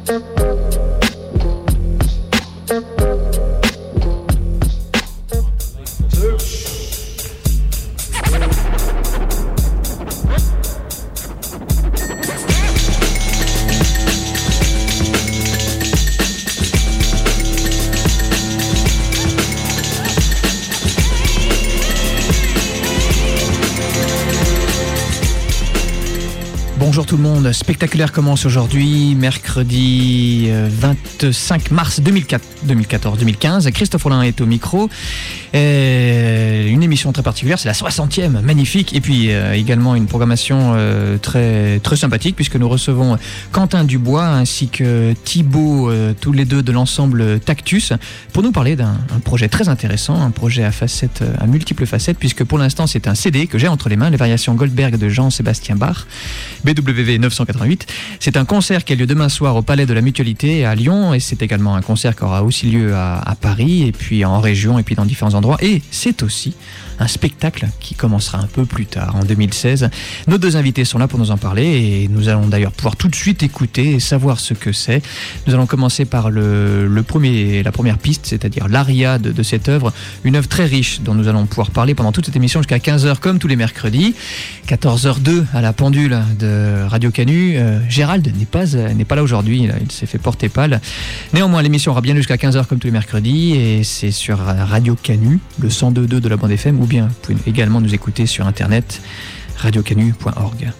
Bonjour tout le monde, Spectaculaire commence aujourd'hui, mercredi 25 mars 2014-2015. Christophe Rollin est au micro. Une émission très particulière, c'est la 60e, magnifique. Et puis également une programmation très, très sympathique puisque nous recevons Quentin Dubois ainsi que Thibaut, tous les deux de l'ensemble Tactus, pour nous parler d'un projet très intéressant, un projet à multiples facettes, puisque pour l'instant c'est un CD que j'ai entre les mains, les variations Goldberg de Jean-Sébastien Bach, BWV 988. C'est un concert qui a lieu demain soir au Palais de la Mutualité à Lyon, et c'est également un concert qui aura aussi lieu à Paris, et puis en région, et puis dans différents endroits. Et c'est aussi un spectacle qui commencera un peu plus tard, en 2016. Nos deux invités sont là pour nous en parler, et nous allons d'ailleurs pouvoir tout de suite écouter et savoir ce que c'est. Nous allons commencer par la première piste, c'est-à-dire l'aria de cette œuvre, une œuvre très riche dont nous allons pouvoir parler pendant toute cette émission jusqu'à 15h comme tous les mercredis. 14h02 à la pendule de Radio Canu. Gérald n'est pas là aujourd'hui, il s'est fait porter pâle. Néanmoins, l'émission aura bien jusqu'à 15h comme tous les mercredis, et c'est sur Radio Canu, le 102.2 de la bande FM, ou bien vous pouvez également nous écouter sur internet, radiocanu.org.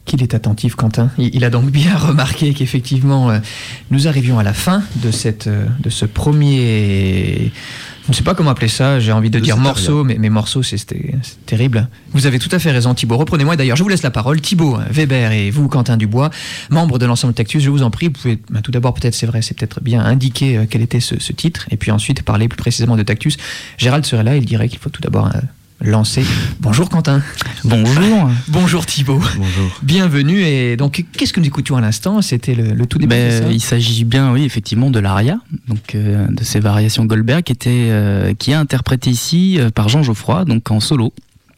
qu'il est attentif, Quentin. Il a donc bien remarqué qu'effectivement, nous arrivions à la fin de ce premier... Je ne sais pas comment appeler ça, j'ai envie de dire morceau, mais morceau, c'est terrible. Vous avez tout à fait raison, Thibaut. Reprenez-moi, d'ailleurs, je vous laisse la parole. Thibaut Weber et vous, Quentin Dubois, membres de l'ensemble Tactus, je vous en prie, vous pouvez tout d'abord, peut-être, c'est vrai, c'est peut-être bien indiquer quel était ce titre, et puis ensuite parler plus précisément de Tactus. Gérald serait là, il dirait qu'il faut tout d'abord... lancer. Bonjour Quentin. Bonjour. Bonjour Thibaut. Bonjour. Bienvenue. Et donc, qu'est-ce que nous écoutions à l'instant? C'était le tout début de ça. Il s'agit bien, oui, effectivement, de l'aria, donc de ces variations Goldberg, qui est interprétée ici par Jean Geoffroy, donc en solo.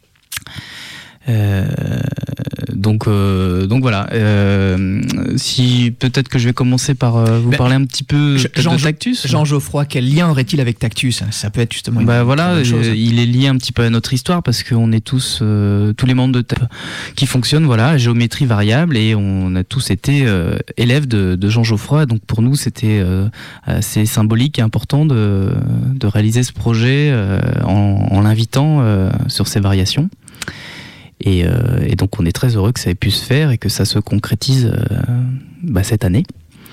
Donc voilà. Si peut-être que je vais commencer par vous parler un petit peu de Tactus. Jean Geoffroy, quel lien aurait-il avec Tactus? Ça peut être justement. Voilà, il est lié un petit peu à notre histoire parce qu'on est tous les membres de qui fonctionnent à géométrie variable et on a tous été élèves de Jean Geoffroy. Donc pour nous c'était assez symbolique et important de réaliser ce projet en l'invitant sur ces variations. Et donc on est très heureux que ça ait pu se faire et que ça se concrétise cette année.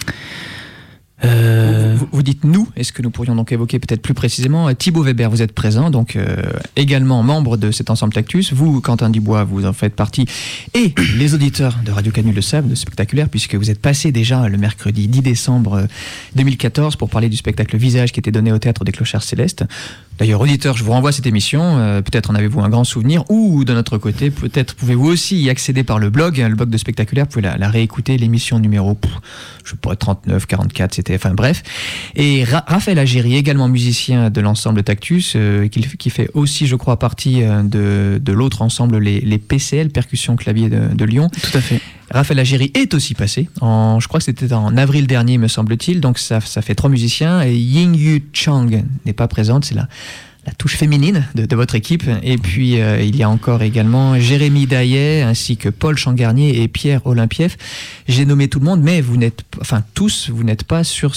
Vous dites nous, est-ce que nous pourrions donc évoquer peut-être plus précisément Thibaut Weber, vous êtes présent, donc également membre de cet ensemble Tactus. Vous, Quentin Dubois, vous en faites partie. Et les auditeurs de Radio Canu le savent, de Spectaculaire, puisque vous êtes passé déjà le mercredi 10 décembre 2014 pour parler du spectacle Visage qui était donné au Théâtre des Clochards Célestes. D'ailleurs, auditeurs, je vous renvoie à cette émission. Peut-être en avez-vous un grand souvenir, ou de notre côté, peut-être pouvez-vous aussi y accéder par le blog de Spectaculaire. Vous pouvez la réécouter, l'émission numéro, je pourrais 39, 44, c'était, enfin bref. Et Raphaël Agéry, également musicien de l'ensemble Tactus, qui fait aussi, je crois, partie de l'autre ensemble, les PCL, Percussion Clavier de Lyon. Tout à fait. Raphaël Agéry est aussi passé, je crois que c'était en avril dernier, me semble-t-il, donc ça fait 3 musiciens, et Ying Yu Chang n'est pas présente, c'est la touche féminine de votre équipe, et puis il y a encore également Jérémy Daillet, ainsi que Paul Changarnier et Pierre Olympieff. J'ai nommé tout le monde, mais vous n'êtes pas sur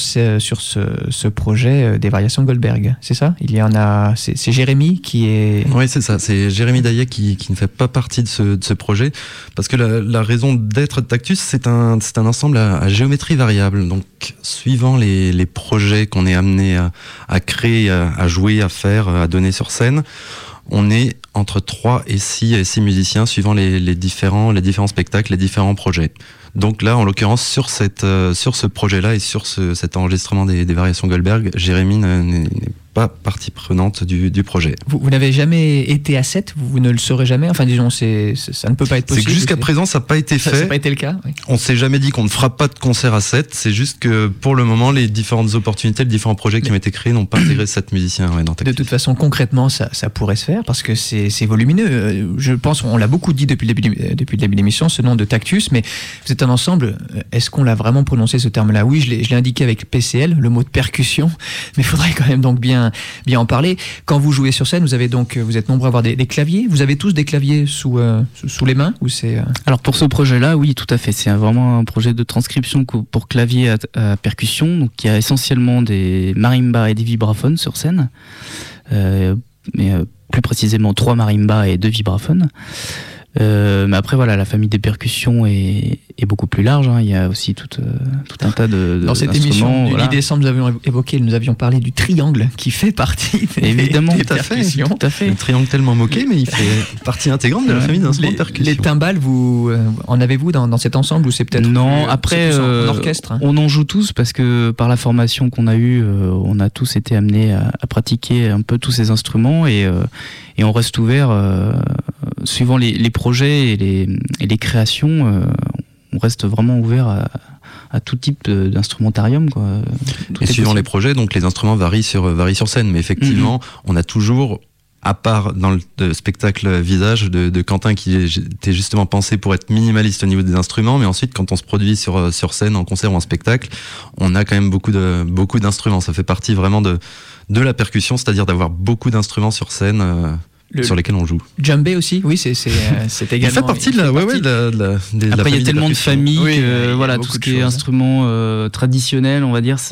ce projet des variations Goldberg, c'est ça? Il y en a, c'est Jérémy qui est... Oui, c'est ça, c'est Jérémy Daillet qui ne fait pas partie de ce projet, parce que la raison d'être de Tactus, c'est un ensemble à géométrie variable, donc suivant les projets qu'on est amené à créer, à jouer, à faire, à donner sur scène, on est entre 3 et 6 musiciens suivant les différents spectacles, les différents projets. Donc là, en l'occurrence, sur ce projet-là et sur cet enregistrement des variations Goldberg, Jérémy n'est pas partie prenante du projet. Vous n'avez jamais été à 7, vous ne le saurez jamais, enfin disons, ça ne peut pas être possible. C'est que jusqu'à présent, ça n'a pas été fait. Ça n'a pas été le cas, oui. On ne s'est jamais dit qu'on ne fera pas de concert à 7, c'est juste que pour le moment, les différentes opportunités, les différents projets qui ont été créés n'ont pas intégré 7 musiciens dans Tactus. De toute façon, concrètement, ça pourrait se faire parce que c'est volumineux. Je pense, on l'a beaucoup dit depuis le début de l'émission, ce nom de Tactus, mais vous êtes un ensemble, est-ce qu'on l'a vraiment prononcé ce terme-là? Oui, je l'ai indiqué avec PCL, le mot de percussion, mais il faudrait quand même donc bien en parler. Quand vous jouez sur scène, vous êtes nombreux à avoir des claviers. Vous avez tous des claviers sous les mains ou c'est Alors pour ce projet-là, oui, tout à fait. C'est vraiment un projet de transcription pour clavier à percussion. Donc il y a essentiellement des marimbas et des vibraphones sur scène, mais plus précisément 3 marimbas et 2 vibraphones. Mais après voilà, la famille des percussions est beaucoup plus large, hein. Il y a aussi tout un tas de dans cette émission du 10 décembre, nous avions parlé du triangle qui fait partie évidemment des percussions. Tout à fait. Le triangle tellement moqué, mais il fait partie intégrante de la famille d'instruments de percussion. Les timbales, vous en avez-vous dans cet ensemble ou c'est peut-être non, après en orchestre, hein. On en joue tous parce que par la formation qu'on a eue, on a tous été amenés à pratiquer un peu tous ces instruments et on reste ouvert suivant les projets et les créations. On reste vraiment ouvert à tout type d'instrumentarium, quoi. Et suivant les projets, donc les instruments varient sur scène, mais effectivement, on a toujours, à part dans le spectacle Visage de Quentin, qui était justement pensé pour être minimaliste au niveau des instruments, mais ensuite quand on se produit sur scène, en concert ou en spectacle, on a quand même beaucoup d'instruments. Ça fait partie vraiment de la percussion, c'est-à-dire d'avoir beaucoup d'instruments sur scène. Sur lesquels on joue. Djembé aussi, oui, c'est également. Il fait partie de la Après, il y a tellement de familles, oui, voilà, tout ce qui est instruments traditionnels, on va dire,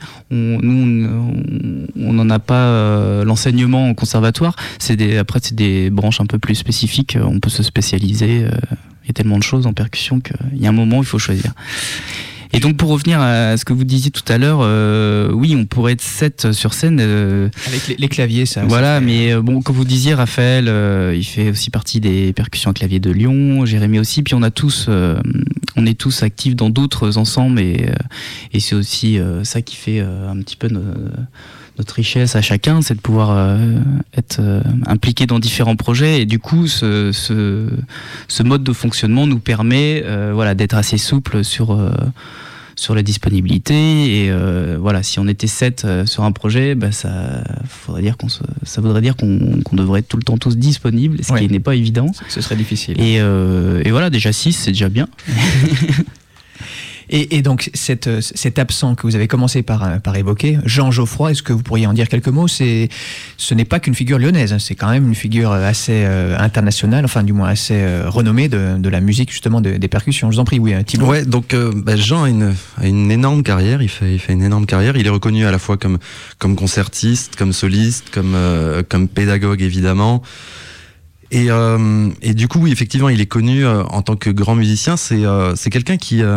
on n'en a pas l'enseignement en conservatoire. Après, c'est des branches un peu plus spécifiques. On peut se spécialiser Il y a tellement de choses en percussion qu'il y a un moment où il faut choisir. Et donc pour revenir à ce que vous disiez tout à l'heure, oui, on pourrait être 7 sur scène. Avec les claviers, ça. Voilà, mais bon, comme vous disiez, Raphaël, il fait aussi partie des percussions à clavier de Lyon, Jérémy aussi, puis on est tous actifs dans d'autres ensembles et c'est aussi ça qui fait un petit peu notre richesse à chacun, c'est de pouvoir être impliqué dans différents projets et du coup ce mode de fonctionnement nous permet d'être assez souple sur la disponibilité et si on était 7 sur un projet, ça voudrait dire qu'on devrait être tout le temps tous disponibles, ce qui n'est pas évident. Ce serait difficile. Et voilà, déjà 6 c'est déjà bien. Et donc cet absent que vous avez commencé par évoquer, Jean Geoffroy, est-ce que vous pourriez en dire quelques mots? Ce n'est pas qu'une figure lyonnaise, c'est quand même une figure assez internationale, enfin du moins assez renommée de la musique justement des percussions. Je vous en prie, oui, Thibaut. Ouais, donc Jean a une énorme carrière, il fait une énorme carrière, il est reconnu à la fois comme concertiste, comme soliste, comme pédagogue évidemment. Et du coup, oui, effectivement, il est connu en tant que grand musicien. C'est quelqu'un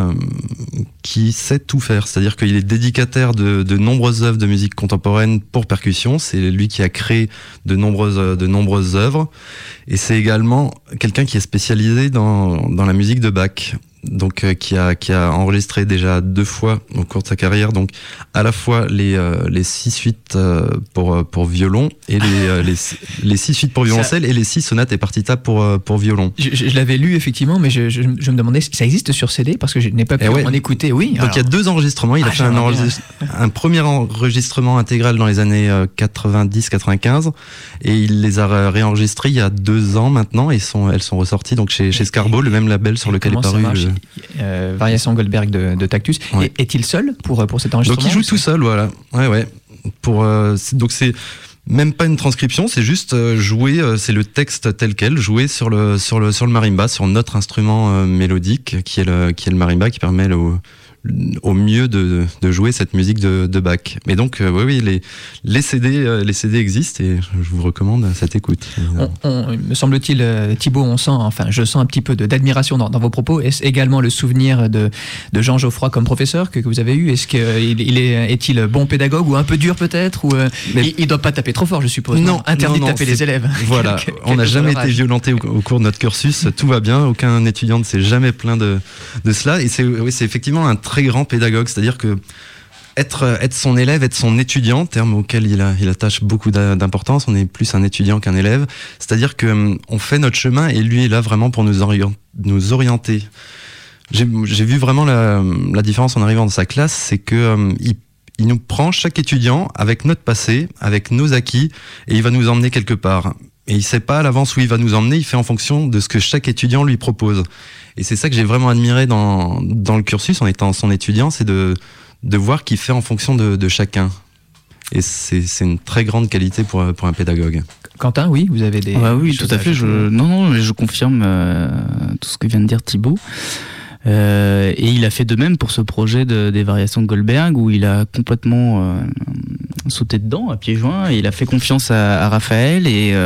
qui sait tout faire. C'est-à-dire qu'il est dédicataire de nombreuses œuvres de musique contemporaine pour percussion. C'est lui qui a créé de nombreuses œuvres. Et c'est également quelqu'un qui est spécialisé dans la musique de Bach. Donc qui a enregistré déjà 2 fois au cours de sa carrière, donc à la fois les 6 suites pour violon et les 6 suites pour violoncelle et les 6 sonates et partitas pour violon. Je l'avais lu effectivement, mais je me demandais si ça existe sur CD parce que je n'ai pas pu en écouter. Oui. Donc il y a 2 enregistrements. Il a fait un premier enregistrement intégral dans les années 90-95 et il les a réenregistrés il y a 2 ans maintenant et elles sont ressorties donc chez Scarbo, le même label sur lequel est paru Variation Goldberg de Tactus. Ouais. Est-il seul pour cet enregistrement? Donc il joue tout seul, voilà. Ouais. Donc c'est même pas une transcription, c'est juste jouer, c'est le texte tel quel, jouer sur le marimba, sur notre instrument mélodique qui est le marimba, qui permet au mieux de jouer cette musique de Bach. Mais donc oui, les CD existent et je vous recommande cette écoute. Me semble-t-il, Thibaut, je sens un petit peu d'admiration dans vos propos. Est-ce également le souvenir de Jean Geoffroy comme professeur que vous avez eu? Est-ce est-il bon pédagogue ou un peu dur peut-être il ne doit pas taper trop fort, je suppose. Non, interdit de taper les élèves. Voilà, on n'a jamais été violenté au cours de notre cursus, tout va bien, aucun étudiant ne s'est jamais plaint de cela et c'est effectivement un très grand pédagogue, c'est-à-dire que être son élève, être son étudiant, terme auquel il attache beaucoup d'importance, on est plus un étudiant qu'un élève, c'est-à-dire que on fait notre chemin et lui est là vraiment pour nous orienter. J'ai vu vraiment la différence en arrivant dans sa classe, c'est que il nous prend chaque étudiant avec notre passé, avec nos acquis et il va nous emmener quelque part. Et il sait pas à l'avance où il va nous emmener, il fait en fonction de ce que chaque étudiant lui propose. Et c'est ça que j'ai vraiment admiré dans le cursus en étant son étudiant, c'est de voir qu'il fait en fonction de chacun. Et c'est une très grande qualité pour un pédagogue. Quentin, oui, vous avez des... oui, tout à fait. Je confirme tout ce que vient de dire Thibaut. Et il a fait de même pour ce projet des variations de Goldberg où il a complètement sauté dedans à pieds joints et il a fait confiance à Raphaël et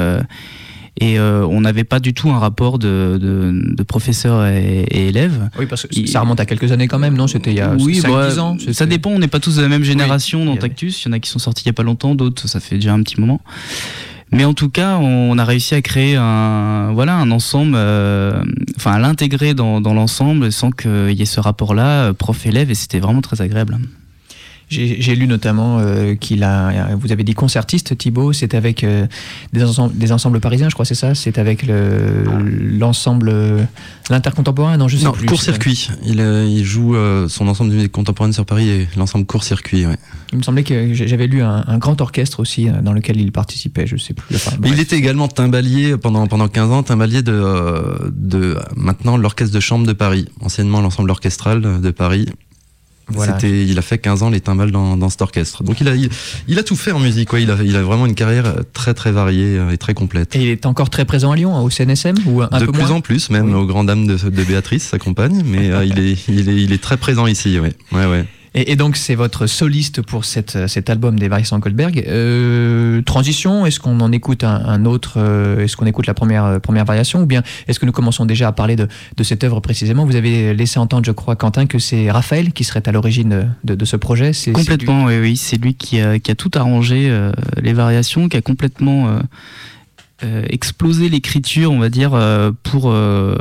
on n'avait pas du tout un rapport de professeur et élève. Oui, parce que ça remonte à quelques années quand même, non? C'était il y a 5-10 ans. Ça dépend, on n'est pas tous de la même génération dans Tactus. Il y en a qui sont sortis il n'y a pas longtemps, d'autres ça fait déjà un petit moment. Mais en tout cas, on a réussi à créer un ensemble, à l'intégrer dans l'ensemble sans qu'il y ait ce rapport-là, prof-élève, et c'était vraiment très agréable. J'ai lu notamment vous avez dit concertiste, Thibaut, c'est avec des ensembles parisiens, je crois, c'est ça? C'est avec l'ensemble, l'intercontemporain? Non, je sais plus. Court-circuit. Il joue son ensemble de musique contemporaine sur Paris et l'ensemble Court-circuit, ouais. Il me semblait que j'avais lu un grand orchestre aussi dans lequel il participait, je sais plus. Il était également timbalier pendant 15 ans, timbalier de maintenant l'Orchestre de Chambre de Paris, anciennement l'ensemble orchestral de Paris. Voilà. Il a fait 15 ans les timbales dans cet orchestre. Donc il a tout fait en musique, quoi. Il a vraiment une carrière très très variée et très complète. Et il est encore très présent à Lyon, au CNSM, ou un peu moins? De plus en plus, même aux grandes dames de Béatrice, sa compagne, mais il est très présent ici, ouais. Et donc c'est votre soliste pour cet album des variations Goldberg. Transition, est-ce qu'on en écoute un autre, est-ce qu'on écoute la première variation, ou bien est-ce que nous commençons déjà à parler de cette œuvre précisément? Vous avez laissé entendre, je crois, Quentin, que c'est Raphaël qui serait à l'origine de ce projet. Complètement, oui, c'est lui qui a tout arrangé, les variations, qui a complètement explosé l'écriture, on va dire, pour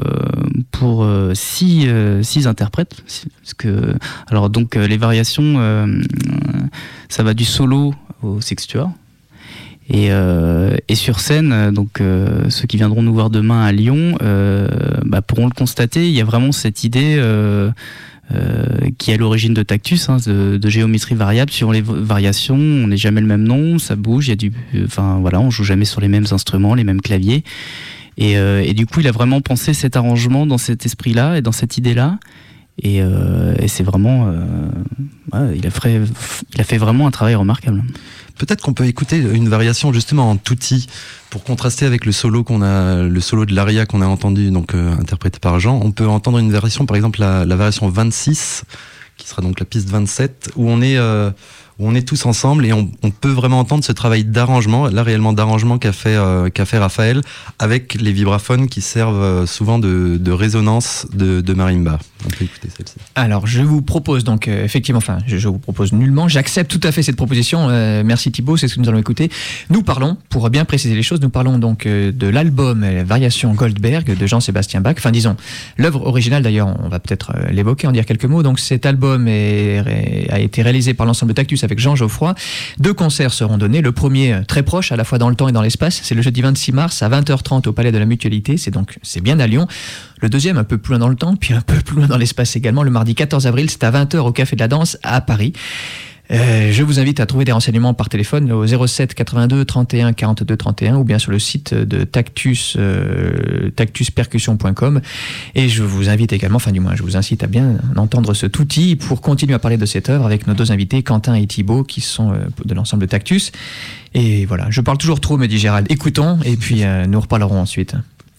6 interprètes. Parce que, alors donc les variations, ça va du solo au sextuor. Et sur scène, donc ceux qui viendront nous voir demain à Lyon pourront le constater. Il y a vraiment cette idée qui est à l'origine de Tactus, de géométrie variable. Sur les variations, on n'est jamais le même nom, ça bouge. On joue jamais sur les mêmes instruments, les mêmes claviers. Et du coup, il a vraiment pensé cet arrangement dans cet esprit-là et dans cette idée-là. Et c'est vraiment, il a fait vraiment un travail remarquable. Peut-être qu'on peut écouter une variation justement en tutti pour contraster avec le solo de l'aria qu'on a entendu, donc interprété par Jean. On peut entendre une version, par exemple la variation 26, qui sera donc la piste 27, où on est tous ensemble et on peut vraiment entendre ce travail d'arrangement, là réellement d'arrangement qu'a fait Raphaël, avec les vibraphones qui servent souvent de résonance de marimba. On peut écouter celle-ci. Alors je vous propose donc effectivement, je vous propose nullement, j'accepte tout à fait cette proposition, merci Thibaut, c'est ce que nous allons écouter. Nous parlons, pour bien préciser les choses, nous parlons donc de l'album Variation Goldberg de Jean-Sébastien Bach, disons l'œuvre originale, d'ailleurs on va peut-être l'évoquer, en dire quelques mots. Donc cet album a été réalisé par l'ensemble Tactus avec Jean Geoffroy. 2 concerts seront donnés, le premier très proche à la fois dans le temps et dans l'espace, c'est le jeudi 26 mars à 20h30 au Palais de la Mutualité, c'est bien à Lyon. Le deuxième un peu plus loin dans le temps, puis un peu plus loin dans l'espace également, le mardi 14 avril, c'est à 20h au Café de la Danse à Paris. Je vous invite à trouver des renseignements par téléphone au 07 82 31 42 31 ou bien sur le site de Tactus, tactuspercussion.com. Et je vous invite également, je vous incite à bien entendre ce outil pour continuer à parler de cette œuvre avec nos 2 invités, Quentin et Thibaut, qui sont de l'ensemble de Tactus. Et voilà, je parle toujours trop, me dit Gérald. Écoutons, et puis nous reparlerons ensuite.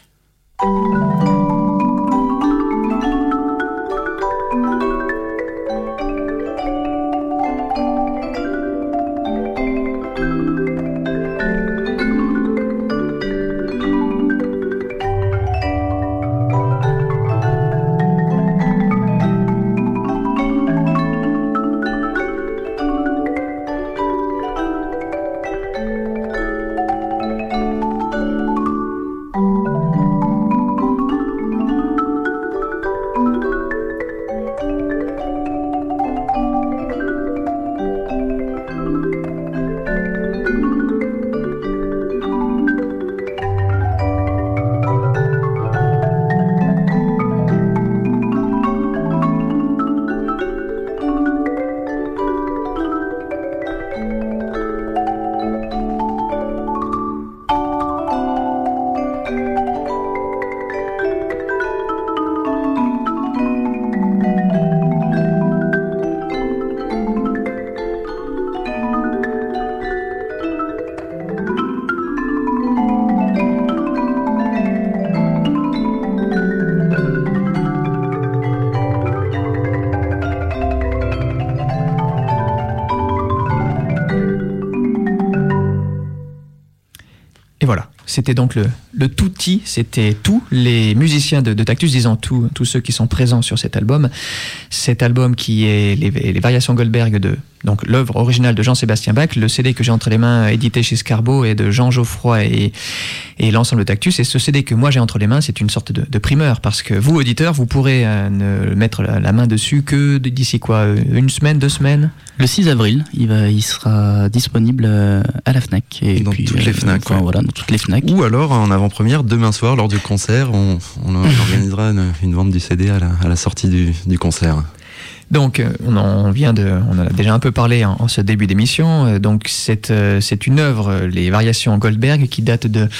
C'était donc le tutti, c'était tous les musiciens de Tactus, disons tous ceux qui sont présents sur cet album. Cet album qui est les variations Goldberg donc l'œuvre originale de Jean-Sébastien Bach, le CD que j'ai entre les mains édité chez Scarbo et de Jean Geoffroy et l'ensemble de Tactus. Et ce CD que moi j'ai entre les mains, c'est une sorte de primeur, parce que vous, auditeurs, vous pourrez ne mettre la main dessus que d'ici quoi, 1 semaine, 2 semaines? Le 6 avril, il sera disponible à la FNAC. Et dans toutes les FNAC. Voilà, dans toutes les FNAC. Ou alors en avant-première, demain soir, lors du concert, on organisera une vente du CD à la sortie du concert. Donc, on en a déjà un peu parlé en ce début d'émission. Donc, c'est une œuvre, les variations Goldberg, qui date de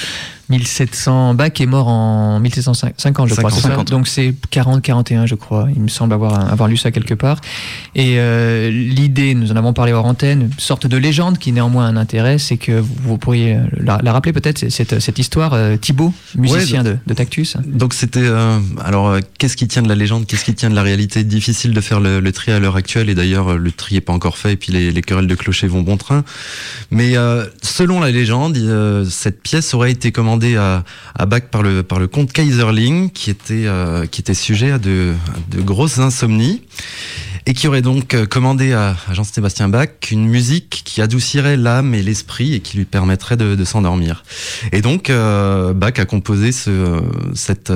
1700. Bach est mort en 1750, je crois. 50. Donc c'est 40-41, je crois. Il me semble avoir lu ça quelque part. Et l'idée, nous en avons parlé hors antenne, une sorte de légende qui néanmoins a un intérêt, c'est que vous pourriez la rappeler peut-être, cette histoire, Thibaut, musicien de Tactus. Donc c'était... qu'est-ce qui tient de la légende, qu'est-ce qui tient de la réalité? Difficile de faire le tri à l'heure actuelle, et d'ailleurs le tri n'est pas encore fait, et puis les querelles de clocher vont bon train. Mais selon la légende, cette pièce aurait été commandée à Bach par le comte Kaiserling, qui était sujet à de grosses insomnies, et qui aurait donc commandé à Jean-Sébastien Bach une musique qui adoucirait l'âme et l'esprit et qui lui permettrait de s'endormir. Et donc Bach a composé cette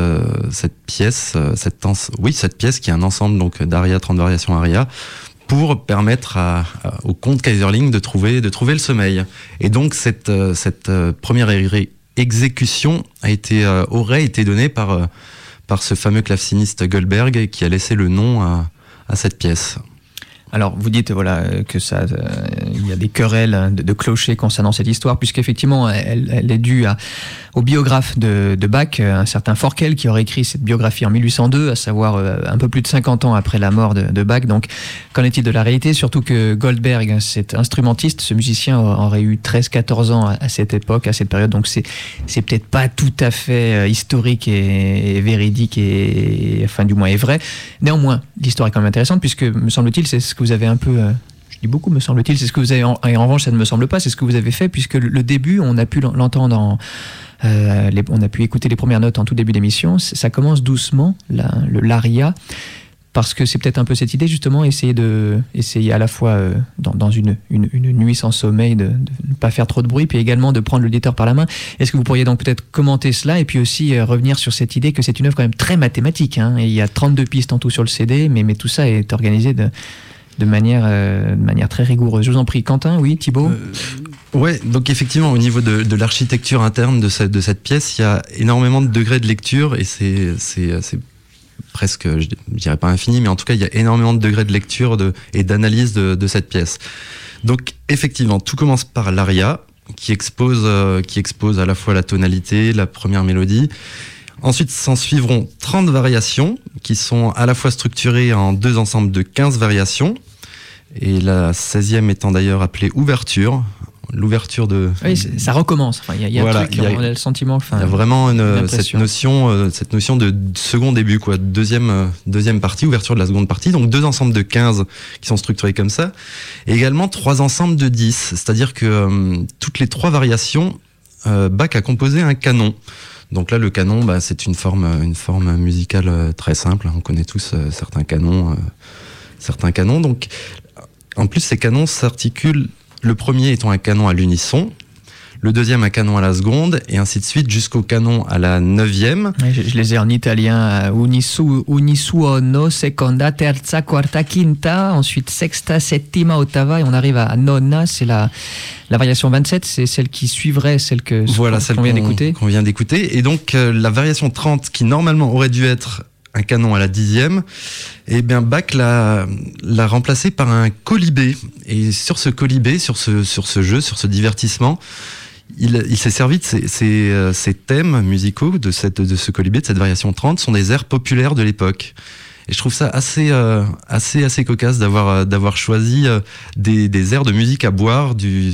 pièce qui est un ensemble donc d'arias, 30 variations arias, pour permettre au comte Kaiserling de trouver le sommeil. Et donc cette première exécution aurait été donnée par ce fameux claveciniste Goldberg, qui a laissé le nom à cette pièce. Alors, vous dites que il y a des querelles de clochers concernant cette histoire, puisqu'effectivement, elle est due au biographe de Bach, un certain Forkel, qui aurait écrit cette biographie en 1802, à savoir un peu plus de 50 ans après la mort de Bach. Donc, qu'en est-il de la réalité? Surtout que Goldberg, cet instrumentiste, ce musicien, aurait eu 13-14 ans à cette époque, à cette période. Donc, c'est peut-être pas tout à fait historique et véridique, et enfin, du moins, est vrai. Néanmoins, l'histoire est quand même intéressante, puisque, me semble-t-il, c'est ce que vous avez un peu... je dis beaucoup, me semble-t-il, c'est ce que vous avez... en revanche, ça ne me semble pas, c'est ce que vous avez fait, puisque le début, on a pu l'entendre on a pu écouter les premières notes en tout début d'émission. Ça commence doucement, l'aria, parce que c'est peut-être un peu cette idée, justement, essayer à la fois dans une nuit sans sommeil de ne pas faire trop de bruit, puis également de prendre l'auditeur par la main. Est-ce que vous pourriez donc peut-être commenter cela, et puis aussi revenir sur cette idée que c'est une œuvre quand même très mathématique, hein, et il y a 32 pistes en tout sur le CD, mais tout ça est organisé de manière très rigoureuse. Je vous en prie, Quentin, oui, Thibaut. Ouais, donc effectivement, au niveau de l'architecture interne de cette pièce, il y a énormément de degrés de lecture, et c'est presque, je dirais pas infini, mais en tout cas, il y a énormément de degrés de lecture et d'analyse de cette pièce. Donc effectivement, tout commence par l'aria, qui expose à la fois la tonalité, la première mélodie. Ensuite, s'en suivront 30 variations, qui sont à la fois structurées en deux ensembles de 15 variations, et la 16e étant d'ailleurs appelée ouverture. L'ouverture de... Oui, ça recommence. Enfin, il y a voilà, un truc, on a le sentiment... Il y a vraiment cette notion de second début, quoi. Deuxième partie, ouverture de la seconde partie. Donc 2 ensembles de 15 qui sont structurés comme ça. Et également 3 ensembles de 10. C'est-à-dire que toutes les 3 variations, Bach a composé un canon. Donc là, le canon, c'est une forme musicale très simple. On connaît tous certains canons. Donc, en plus, ces canons s'articulent, le premier étant un canon à l'unisson, le deuxième un canon à la seconde, et ainsi de suite jusqu'au canon à la 9e. Oui, je les ai en italien, unisuono, seconda, terza, quarta, quinta, ensuite sexta, settima, ottava, et on arrive à nonna, c'est la variation 27, c'est celle qui suivrait celle qu'on vient d'écouter. Et donc la variation 30, qui normalement aurait dû être un canon à la 10e, et bien Bach l'a remplacé par un colibé. Et sur ce colibé, sur ce jeu, sur ce divertissement, il s'est servi de ces thèmes musicaux de ce colibé, de cette variation 30, sont des airs populaires de l'époque. Et je trouve ça assez cocasse d'avoir choisi des airs de musique à boire du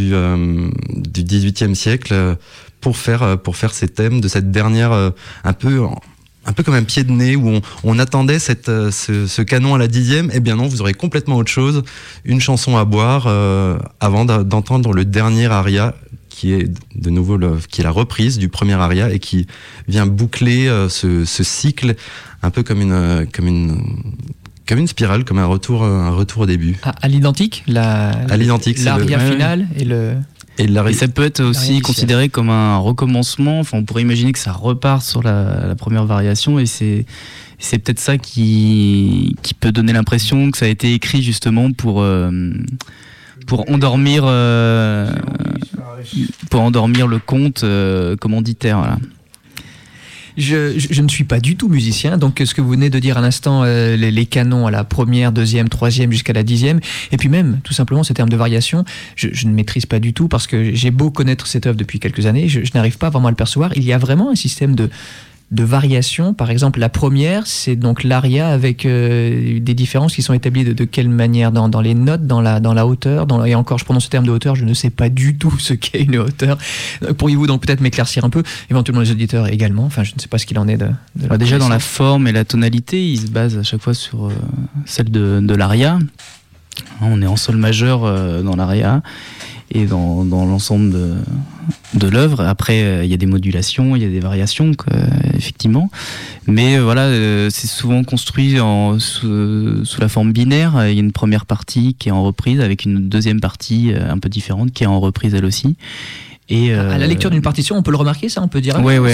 18e siècle pour faire ces thèmes de cette dernière un peu comme un pied de nez où on attendait ce canon à la 10e. Eh bien non, vous aurez complètement autre chose, une chanson à boire avant d'entendre le dernier aria, qui est de nouveau qui est la reprise du premier aria et qui vient boucler ce cycle un peu comme une spirale, comme un retour au début. À l'identique, à l'identique, l'aria finale et ça peut être aussi considéré comme un recommencement. Enfin, on pourrait imaginer que ça repart sur la première variation, et c'est peut-être ça qui peut donner l'impression que ça a été écrit justement pour endormir le conte commanditaire. Voilà. Je ne suis pas du tout musicien, donc ce que vous venez de dire à l'instant, les canons à la première, deuxième, troisième jusqu'à la 10e, et puis même tout simplement ces termes de variation, je ne maîtrise pas du tout parce que j'ai beau connaître cette œuvre depuis quelques années, je n'arrive pas vraiment à le percevoir. Il y a vraiment un système de variation. Par exemple, la première, c'est donc l'aria avec des différences qui sont établies de quelle manière dans les notes, dans la hauteur, et encore, je prononce ce terme de hauteur, je ne sais pas du tout ce qu'est une hauteur. Pourriez-vous donc peut-être m'éclaircir un peu, éventuellement les auditeurs également, enfin je ne sais pas ce qu'il en est de déjà dans la forme et la tonalité, il se base à chaque fois sur celle de l'aria. On est en sol majeur dans l'aria et dans l'ensemble de l'œuvre. Après, il y a des modulations, il y a des variations, effectivement. Mais voilà, c'est souvent construit sous la forme binaire. Il y a une première partie qui est en reprise avec une deuxième partie un peu différente qui est en reprise elle aussi. Et à la lecture d'une partition, on peut le remarquer, ça, on peut dire. Oui,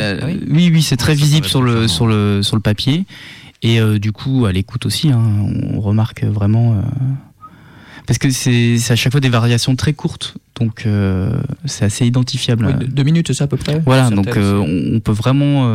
c'est très visible sur le papier. Et du coup, à l'écoute aussi, on remarque vraiment. Parce que c'est à chaque fois des variations très courtes, donc c'est assez identifiable. Oui, 2 minutes, c'est ça à peu près. Voilà, donc on peut vraiment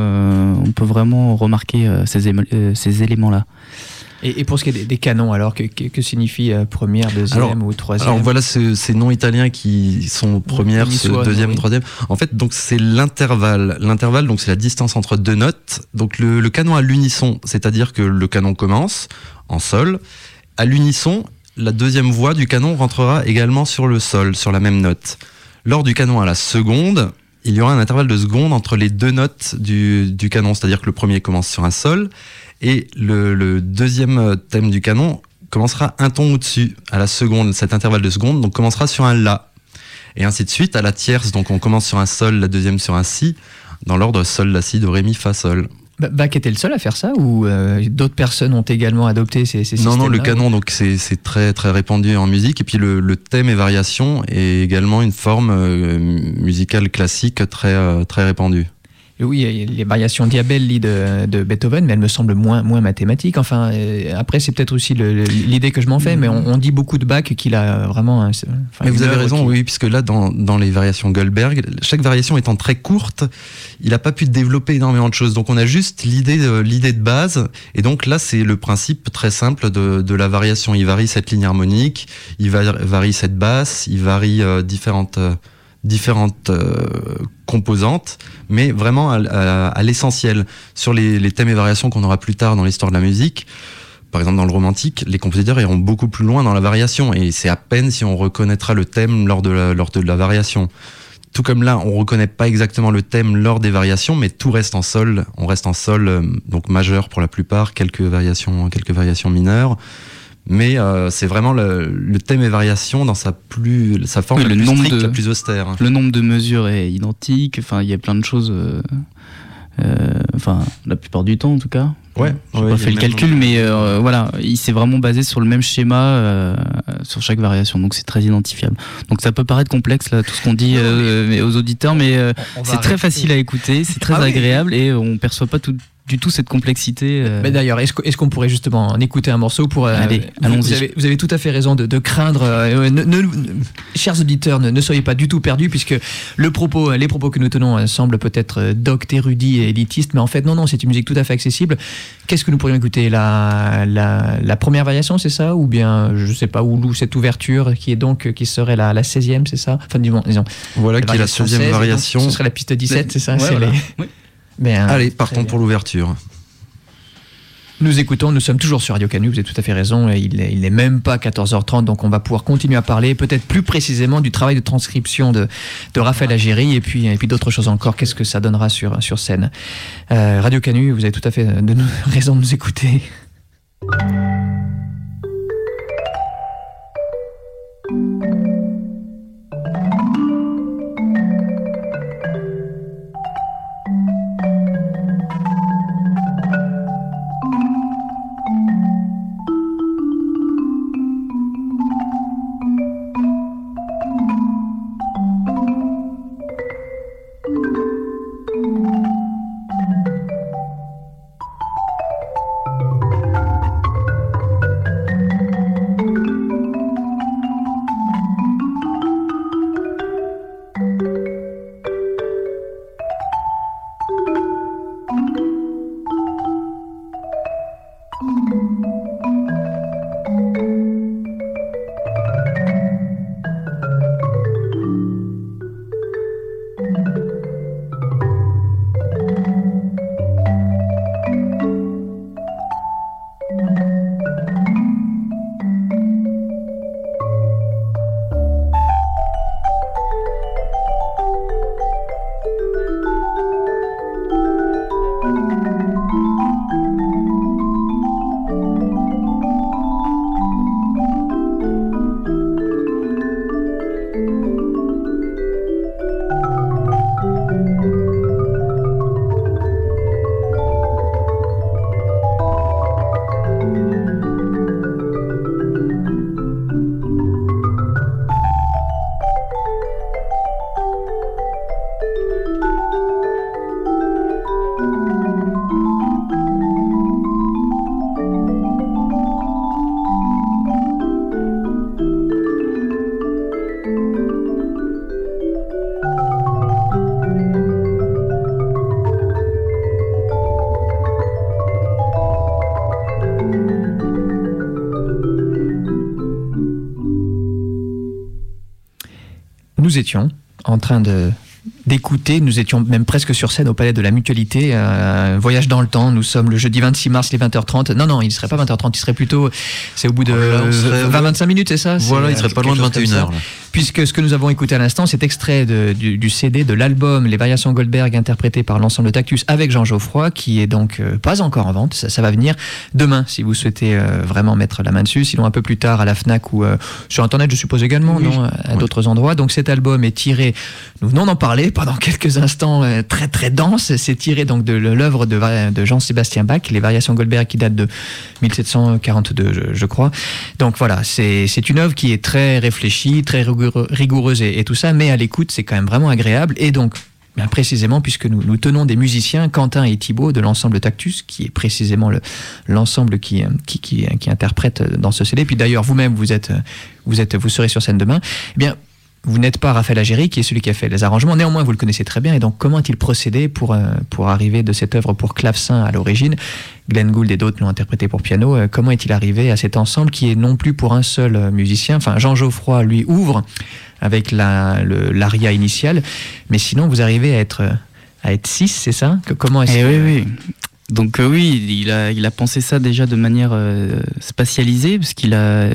remarquer ces éléments-là. Et pour ce qui est des canons, alors, que signifie première, deuxième ou troisième? Alors voilà ces noms italiens qui sont première, deuxième, troisième. En fait, donc c'est l'intervalle. L'intervalle, donc c'est la distance entre deux notes. Donc le canon à l'unisson, c'est-à-dire que le canon commence en sol. À l'unisson, la deuxième voix du canon rentrera également sur le sol, sur la même note. Lors du canon à la seconde, il y aura un intervalle de seconde entre les deux notes du canon, c'est-à-dire que le premier commence sur un sol et le deuxième thème du canon commencera un ton au-dessus. À la seconde, cet intervalle de seconde donc commencera sur un la. Et ainsi de suite, à la tierce, donc on commence sur un sol, la deuxième sur un si, dans l'ordre sol, la, si, do, ré, mi, fa, sol. Bach était le seul à faire ça ou d'autres personnes ont également adopté ces systèmes-là? Non, le canon, donc c'est très très répandu en musique, et puis le thème et variation est également une forme musicale classique très très répandue. Et oui, il y a les variations Diabelli de Beethoven, mais elles me semblent moins mathématiques. Enfin, après, c'est peut-être aussi l'idée que je m'en fais, mais on dit beaucoup de Bach qu'il a vraiment... mais vous avez raison, oui, puisque là, dans les variations Goldberg, chaque variation étant très courte, il n'a pas pu développer énormément de choses. Donc on a juste l'idée de base, et donc là, c'est le principe très simple de la variation. Il varie cette ligne harmonique, il varie cette basse, il varie différentes composantes, mais vraiment à l'essentiel. Sur les thèmes et variations qu'on aura plus tard dans l'histoire de la musique, par exemple dans le romantique, les compositeurs iront beaucoup plus loin dans la variation, et c'est à peine si on reconnaîtra le thème lors de la variation. Tout comme là, on reconnaît pas exactement le thème lors des variations, mais tout reste en sol. On reste en sol, donc majeur pour la plupart, quelques variations mineures. Mais c'est vraiment le thème et variation dans sa forme la plus stricte, la plus austère. Le nombre de mesures est identique. Enfin, il y a plein de choses. Enfin, la plupart du temps, en tout cas. Ouais. J'ai pas fait le calcul, mais voilà, il s'est vraiment basé sur le même schéma sur chaque variation. Donc c'est très identifiable. Donc ça peut paraître complexe là, tout ce qu'on dit aux auditeurs, mais c'est très facile à écouter, c'est très agréable et on perçoit pas du tout cette complexité. Mais d'ailleurs, est-ce qu'on pourrait justement en écouter un morceau pour... Allez, allons-y. Vous avez tout à fait raison de craindre. Chers auditeurs, ne soyez pas du tout perdus, puisque les propos que nous tenons semblent peut-être doctes, érudits et élitistes, mais en fait, non, c'est une musique tout à fait accessible. Qu'est-ce que nous pourrions écouter? La première variation, c'est ça? Ou bien, je sais pas, ou cette ouverture qui serait la 16e, c'est ça? Enfin, disons. Voilà, qui est la 16e variation. Ce serait la piste 17, c'est ça? Ouais, voilà. Oui. Allez, partons pour l'ouverture. Nous sommes toujours sur Radio Canu, vous avez tout à fait raison, il n'est même pas 14h30, donc on va pouvoir continuer à parler peut-être plus précisément du travail de transcription de Raphaël Agéry et puis d'autres choses encore, qu'est-ce que ça donnera sur scène. Radio Canu, vous avez tout à fait raison de nous écouter. Nous étions en train d'écouter, nous étions même presque sur scène au Palais de la Mutualité, un voyage dans le temps. Nous sommes le jeudi 26 mars, les 20h30. Non, il ne serait pas 20h30, il serait plutôt, c'est au bout de 20-25 minutes, c'est ça? Voilà, il serait pas loin de 21h. Puisque ce que nous avons écouté à l'instant, c'est extrait du CD de l'album Les Variations Goldberg, interprété par l'ensemble Tactus avec Jean Geoffroy, qui est donc pas encore en vente. Ça va venir demain, si vous souhaitez vraiment mettre la main dessus. Sinon, un peu plus tard, à la FNAC ou sur Internet, je suppose également, oui. Non, à d'autres endroits. Donc cet album est tiré, nous venons d'en parler pendant quelques instants, très très dense. C'est tiré donc de l'œuvre de Jean-Sébastien Bach, Les Variations Goldberg, qui date de 1742, je crois. Donc voilà, c'est une œuvre qui est très réfléchie, très rigoureuse et tout ça, mais à l'écoute, c'est quand même vraiment agréable. Et donc, bien précisément, puisque nous tenons des musiciens, Quentin et Thibaut, de l'ensemble Tactus, qui est précisément l'ensemble qui interprète dans ce CD. Puis d'ailleurs, vous-même, vous serez sur scène demain. Eh bien, vous n'êtes pas Raphaël Agéry, qui est celui qui a fait les arrangements. Néanmoins, vous le connaissez très bien. Et donc, comment a-t-il procédé pour arriver de cette œuvre pour clavecin à l'origine? Glenn Gould et d'autres l'ont interprété pour piano. Comment est-il arrivé à cet ensemble qui est non plus pour un seul musicien? Enfin, Jean Geoffroy, lui, ouvre avec l'aria initiale. Mais sinon, vous arrivez à être 6, c'est ça? Comment est-ce que... Oui. Donc oui, il a pensé ça déjà de manière spatialisée, parce qu'il a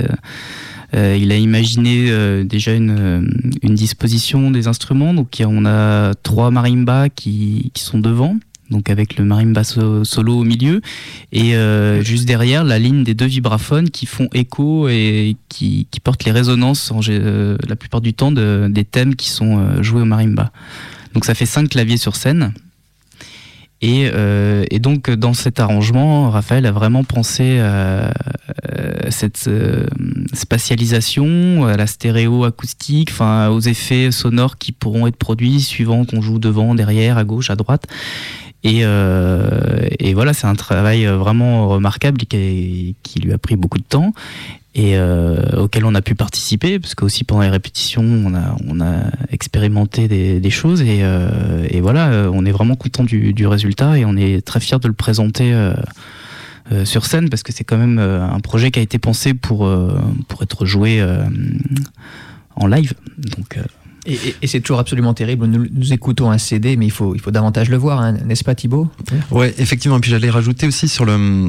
imaginé déjà une disposition des instruments. Donc on a 3 marimbas qui sont devant, donc avec le marimba solo au milieu, et juste derrière la ligne des 2 vibraphones qui font écho et qui portent les résonances la plupart du temps des thèmes qui sont joués au marimba. Donc ça fait 5 claviers sur scène. Et donc dans cet arrangement, Raphaël a vraiment pensé à cette spatialisation, à la stéréo acoustique, enfin aux effets sonores qui pourront être produits suivant qu'on joue devant, derrière, à gauche, à droite. Et voilà, c'est un travail vraiment remarquable qui lui a pris beaucoup de temps et auquel on a pu participer, parce que aussi pendant les répétitions on a expérimenté des choses et voilà, on est vraiment content du résultat et on est très fiers de le présenter sur scène, parce que c'est quand même un projet qui a été pensé pour être joué en live. Donc Et c'est toujours absolument terrible. Nous écoutons un CD, mais il faut davantage le voir, hein, n'est-ce pas, Thibaut? Ouais, effectivement. Et puis j'allais rajouter aussi sur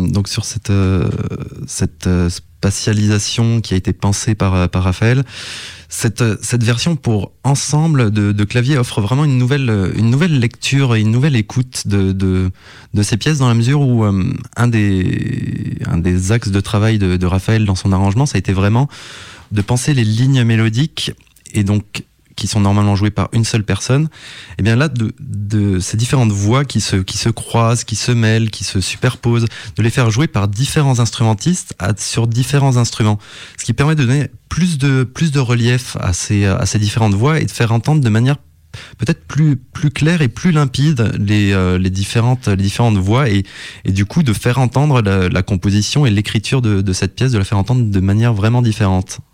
cette spatialisation qui a été pensée par Raphaël. Cette version pour ensemble de clavier offre vraiment une nouvelle lecture et une nouvelle écoute de ces pièces, dans la mesure où un des axes de travail de Raphaël dans son arrangement, ça a été vraiment de penser les lignes mélodiques, et donc qui sont normalement jouées par une seule personne, et bien là, de ces différentes voix qui se croisent, qui se mêlent, qui se superposent, de les faire jouer par différents instrumentistes sur différents instruments, ce qui permet de donner plus de relief à ces différentes voix, et de faire entendre de manière peut-être plus claire et plus limpide les différentes voix, et du coup de faire entendre la composition et l'écriture de cette pièce, de la faire entendre de manière vraiment différente.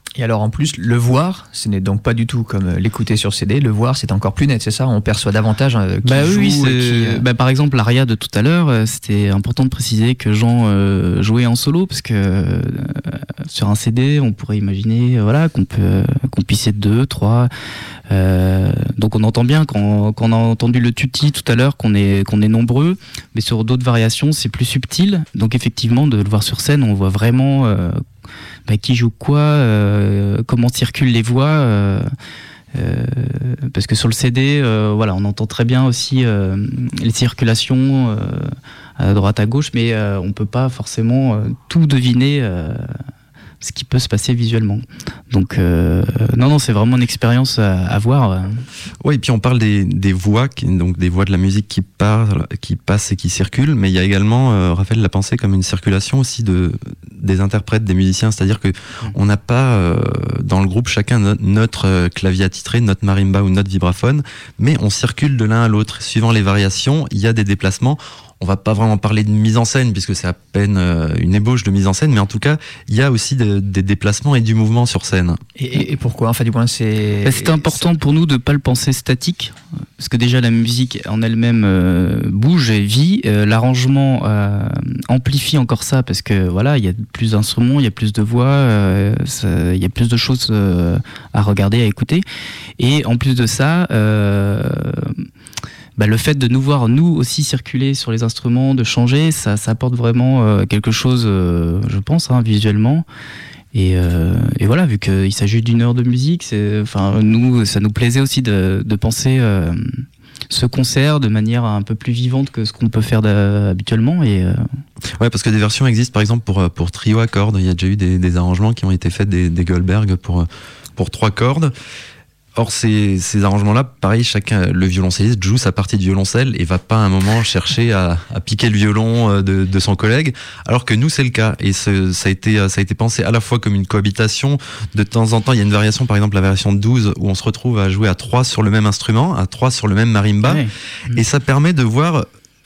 Et alors en plus, le voir, ce n'est donc pas du tout comme l'écouter sur CD. Le voir, c'est encore plus net, c'est ça? On perçoit davantage qui joue. Par exemple, l'aria de tout à l'heure, c'était important de préciser que Jean jouait en solo, parce que sur un CD, on pourrait imaginer qu'on puisse être 2, 3. Donc on entend bien quand on a entendu le tutti tout à l'heure qu'on est nombreux, mais sur d'autres variations, c'est plus subtil. Donc effectivement, de le voir sur scène, on voit vraiment qui joue quoi, comment circulent les voix, parce que sur le CD, on entend très bien aussi les circulations à droite à gauche, mais on peut pas forcément tout deviner ce qui peut se passer visuellement. Donc non, c'est vraiment une expérience à voir. Oui, et puis on parle des voix, donc des voix de la musique qui passent et qui circulent, mais il y a également, Raphaël l'a pensé comme une circulation aussi des interprètes, des musiciens, c'est-à-dire que on n'a pas dans le groupe chacun notre clavier attitré, notre marimba ou notre vibraphone, mais on circule de l'un à l'autre. Suivant les variations, il y a des déplacements. On va pas vraiment parler de mise en scène puisque c'est à peine une ébauche de mise en scène, mais en tout cas, il y a aussi des déplacements et du mouvement sur scène. Et pourquoi? Enfin, du moins, c'est important pour nous de pas le penser statique, parce que déjà la musique en elle-même bouge et vit. L'arrangement amplifie encore ça, parce que voilà, il y a plus d'instruments, il y a plus de voix, il y a plus de choses à regarder, à écouter. Et en plus de ça, le fait de nous voir nous aussi circuler sur les instruments, de changer, ça apporte vraiment quelque chose, je pense, visuellement. Et voilà, vu qu'il s'agit d'une heure de musique, nous, ça nous plaisait aussi de penser ce concert de manière un peu plus vivante que ce qu'on peut faire habituellement. Ouais, parce que des versions existent, par exemple pour trio à cordes. Il y a déjà eu des arrangements qui ont été faits des Goldberg pour 3 cordes. Or, ces arrangements-là, pareil, le violoncelliste joue sa partie de violoncelle et va pas à un moment chercher à piquer le violon de son collègue, alors que nous, c'est le cas. Et ça a été pensé à la fois comme une cohabitation. De temps en temps, il y a une variation, par exemple la variation 12, où on se retrouve à jouer à 3 sur le même instrument, à 3 sur le même marimba. Ouais. Et ça permet de voir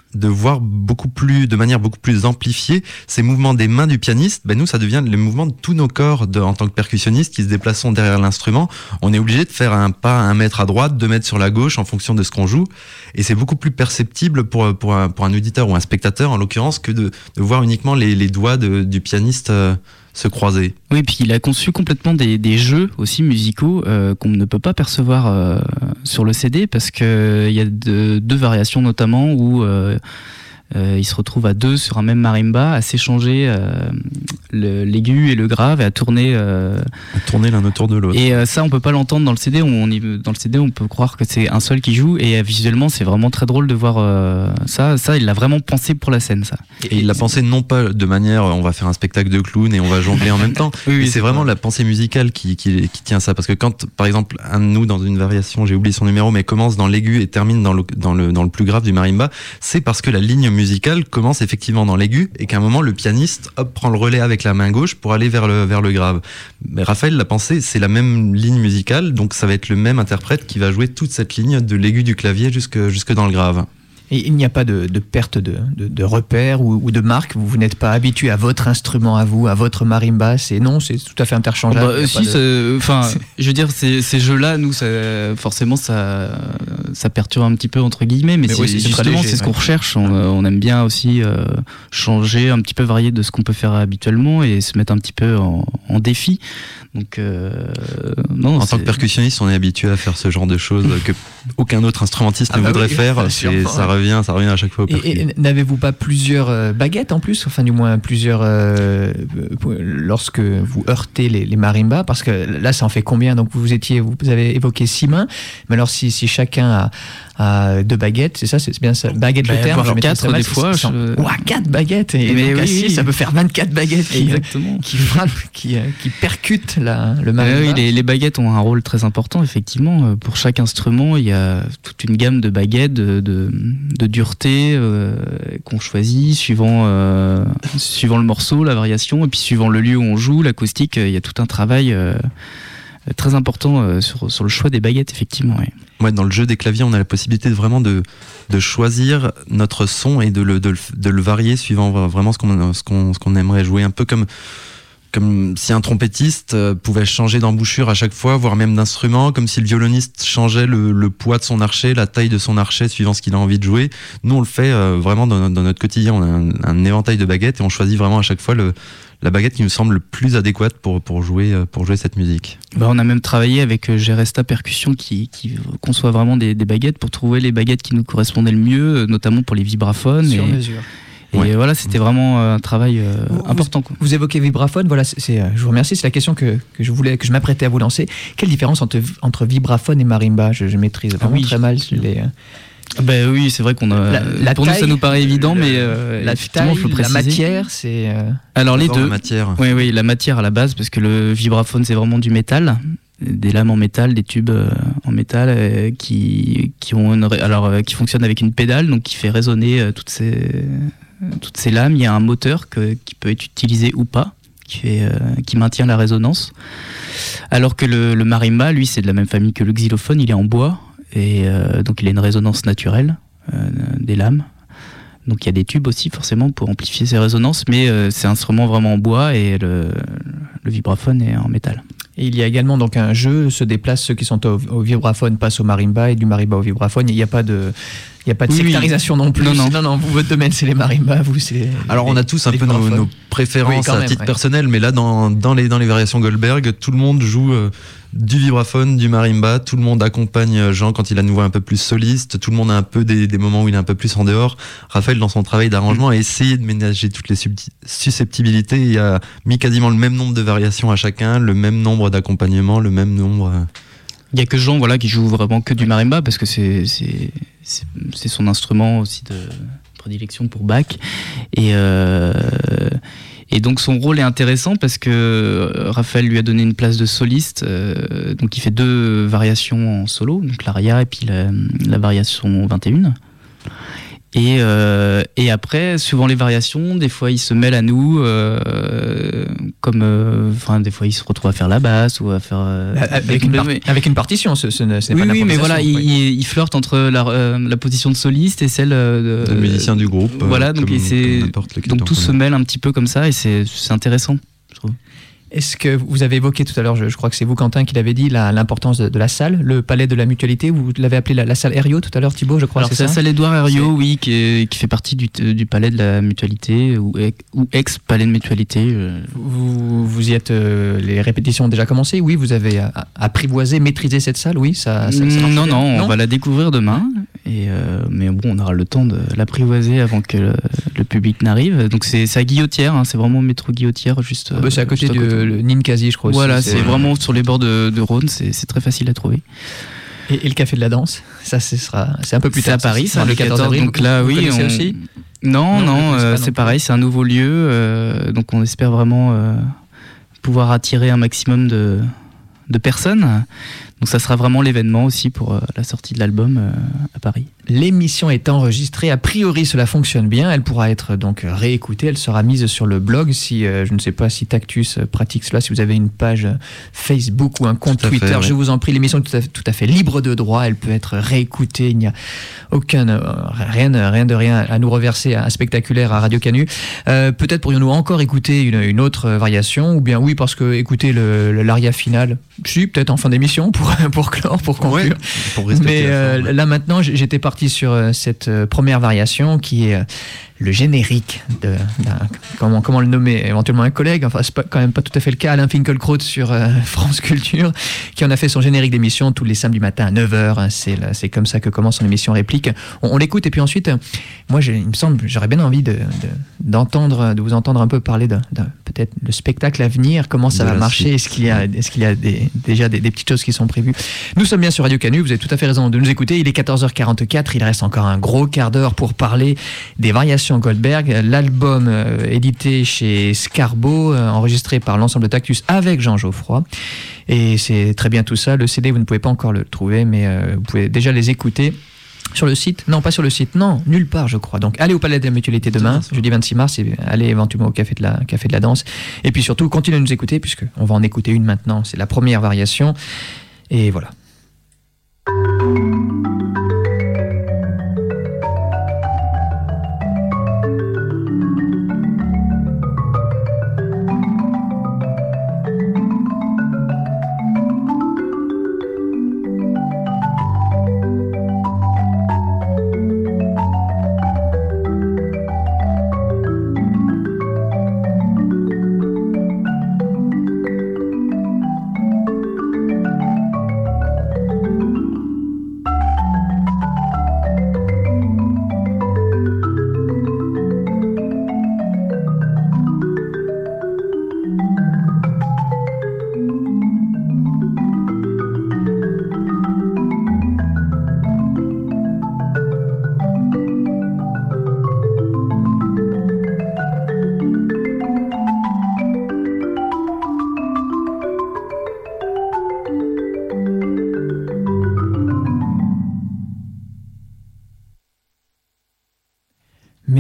de manière beaucoup plus amplifiée ces mouvements des mains du pianiste. Nous, ça devient le mouvement de tous nos corps en tant que percussionnistes qui se déplaçons derrière l'instrument. On est obligé de faire un pas 1 mètre à droite, 2 mètres sur la gauche en fonction de ce qu'on joue. Et c'est beaucoup plus perceptible pour un auditeur ou un spectateur, en l'occurrence, que de voir uniquement les doigts du pianiste se croiser. Oui, puis il a conçu complètement des jeux aussi musicaux qu'on ne peut pas percevoir sur le CD, parce que il y a deux variations notamment où il se retrouve à 2 sur un même marimba, à s'échanger l'aigu et le grave et à tourner l'un autour de l'autre. Et ça, on peut pas l'entendre dans le CD. Dans le CD, on peut croire que c'est un seul qui joue, et visuellement, c'est vraiment très drôle de voir ça. Ça, il l'a vraiment pensé pour la scène, ça. Et il l'a pensé non pas de manière, on va faire un spectacle de clown et on va jongler en même temps. Oui, c'est vraiment la pensée musicale qui tient ça. Parce que quand, par exemple, un de nous dans une variation, j'ai oublié son numéro, mais commence dans l'aigu et termine dans le plus grave du marimba, c'est parce que la ligne musicale commence effectivement dans l'aigu et qu'à un moment le pianiste prend le relais avec la main gauche pour aller vers le grave. Mais Raphaël l'a pensé, c'est la même ligne musicale, donc ça va être le même interprète qui va jouer toute cette ligne de l'aigu du clavier jusque dans le grave. Et il n'y a pas de perte de repères ou de marque. Vous n'êtes pas habitué à votre instrument, à vous, à votre marimba. C'est tout à fait interchangeable. Je veux dire, ces jeux-là, nous, forcément, ça perturbe un petit peu entre guillemets, mais justement, c'est ce qu'on recherche. On aime bien aussi changer, un petit peu varier de ce qu'on peut faire habituellement et se mettre un petit peu en défi. Donc, en tant que percussionniste, on est habitué à faire ce genre de choses que aucun autre instrumentiste ne voudrait faire. Ça revient à chaque fois au percu. Et n'avez-vous pas plusieurs baguettes en plus, enfin du moins plusieurs lorsque vous heurtez les marimbas, parce que là ça en fait combien? Donc vous avez évoqué 6 mains, mais alors si chacun a 2 baguettes, c'est ça, c'est bien ça, baguette le terme, 4 des fois. 4 baguettes, et donc 6, ça peut faire 24 baguettes qui frappent, qui percutent le marimba. Oui, les baguettes ont un rôle très important, effectivement. Pour chaque instrument, il y a toute une gamme de baguettes, de dureté qu'on choisit suivant le morceau, la variation, et puis suivant le lieu où on joue, l'acoustique. Il y a tout un travail très important sur le choix des baguettes, effectivement. Oui. Ouais, dans le jeu des claviers, on a la possibilité de choisir notre son et de le varier suivant vraiment ce qu'on aimerait jouer, un peu comme comme si un trompettiste pouvait changer d'embouchure à chaque fois, voire même d'instrument, comme si le violoniste changeait le poids de son archet, la taille de son archet suivant ce qu'il a envie de jouer. Nous, on le fait vraiment dans notre quotidien. On a un éventail de baguettes et on choisit vraiment à chaque fois la baguette qui nous semble le plus adéquate pour jouer cette musique. On a même travaillé avec Geresta Percussion qui conçoit vraiment des baguettes pour trouver les baguettes qui nous correspondaient le mieux, notamment pour les vibraphones. Sur mesure. Et voilà, c'était vraiment un travail important. Vous évoquez vibraphone, voilà, je vous remercie, c'est la question que je m'apprêtais à vous lancer. Quelle différence entre vibraphone et marimba ? Je maîtrise vraiment très mal les... oui, c'est vrai qu'on a. Pour nous, ça nous paraît évident, mais la taille, faut le préciser. La matière, c'est. Alors les deux. La matière. Oui, la matière à la base, parce que le vibraphone, c'est vraiment du métal, des lames en métal, des tubes en métal qui fonctionnent avec une pédale, donc qui fait résonner toutes ces lames. Il y a un moteur qui peut être utilisé ou pas, qui maintient la résonance. Alors que le marimba, lui, c'est de la même famille que le xylophone, il est en bois. Et donc il a une résonance naturelle des lames. Donc il y a des tubes aussi forcément pour amplifier ces résonances, mais c'est un instrument vraiment en bois et le vibraphone est en métal. Et il y a également donc un jeu, se déplacent ceux qui sont au vibraphone passent au marimba et du marimba au vibraphone. Il n'y a pas de sectarisation non plus. Non, vous, votre domaine c'est les marimbas, vous c'est. Alors on a tous un peu nos préférences à titre personnel, mais là dans les variations Goldberg, tout le monde joue du vibraphone, du marimba, tout le monde accompagne Jean quand il a une voix un peu plus soliste, tout le monde a un peu des moments où il est un peu plus en dehors. Raphaël, dans son travail d'arrangement, a essayé de ménager toutes les susceptibilités. Il a mis quasiment le même nombre de variations à chacun, le même nombre d'accompagnements, le même nombre... Il n'y a que Jean qui joue vraiment que du marimba, parce que c'est son instrument aussi de prédilection pour Bach. Et donc son rôle est intéressant parce que Raphaël lui a donné une place de soliste, donc il fait 2 variations en solo, donc l'aria et puis la variation 21. Et après, suivant les variations, des fois il se mêle à nous, des fois il se retrouve à faire la basse ou à faire avec une partition. Ce n'est pas oui, n'importe mais voilà, quoi. il flirte entre la position de soliste et celle de musicien du groupe. Voilà, donc tout se mêle un petit peu comme ça et c'est intéressant, je trouve. Est-ce que vous avez évoqué tout à l'heure, je crois que c'est vous Quentin qui l'avez dit, l'importance de la salle, le palais de la mutualité, vous l'avez appelé la salle Herriot tout à l'heure, Thibaut, je crois. Alors c'est la salle Édouard Herriot, oui, qui fait partie du palais de la mutualité ou ex-palais de mutualité. Vous y êtes, les répétitions ont déjà commencé, oui, vous avez apprivoisé, maîtrisé cette salle, oui, ça non, on va la découvrir demain. Mais bon, on aura le temps de l'apprivoiser avant que le public n'arrive. Donc c'est à Guillotière, c'est vraiment métro Guillotière, juste. C'est à côté le Ninkasi, je crois. Voilà, c'est vraiment sur les bords de Rhône, c'est très facile à trouver. Et le café de la danse, ça c'est un peu plus tard. C'est à Paris, le 14 avril. Donc là, vous oui, connaissez aussi. Non, c'est pareil, c'est un nouveau lieu, donc on espère vraiment pouvoir attirer un maximum de personnes. Donc ça sera vraiment l'événement aussi pour la sortie de l'album à Paris. L'émission est enregistrée, a priori cela fonctionne bien, elle pourra être donc réécoutée, elle sera mise sur le blog si, je ne sais pas si Tactus pratique cela, si vous avez une page Facebook ou un compte Twitter, je vous en prie, l'émission est tout à fait libre de droit, elle peut être réécoutée, il n'y a rien à nous reverser à Spectaculaire à Radio Canu. Peut-être pourrions-nous encore écouter une autre variation, ou bien oui, parce que écouter l'aria finale, si, peut-être en fin d'émission pour clore, pour conclure. Ouais, pour respecter la forme. Là maintenant, j'étais parti sur cette première variation qui est le générique comment le nommer, éventuellement un collègue, enfin c'est quand même pas tout à fait le cas, Alain Finkielkraut sur France Culture, qui en a fait son générique d'émission tous les samedis matins à 9h, c'est comme ça que commence son émission Réplique. On l'écoute et puis ensuite, moi il me semble, j'aurais bien envie de vous entendre un peu parler de peut-être le spectacle à venir, comment ça va marcher, est-ce qu'il y a déjà des petites choses qui sont prévues. Nous sommes bien sur Radio Canu, vous avez tout à fait raison de nous écouter, il est 14h44, il reste encore un gros quart d'heure pour parler des variations Goldberg, l'album édité chez Scarbo, enregistré par l'ensemble de Tactus avec Jean Geoffroy, et c'est très bien tout ça. Le CD vous ne pouvez pas encore le trouver, mais vous pouvez déjà les écouter sur le site, non pas sur le site, non, nulle part je crois. Donc allez au Palais de la Mutualité demain, jeudi 26 mars, et allez éventuellement au Café de la Danse, et puis surtout continuez à nous écouter, puisque on va en écouter une maintenant, c'est la première variation, et voilà.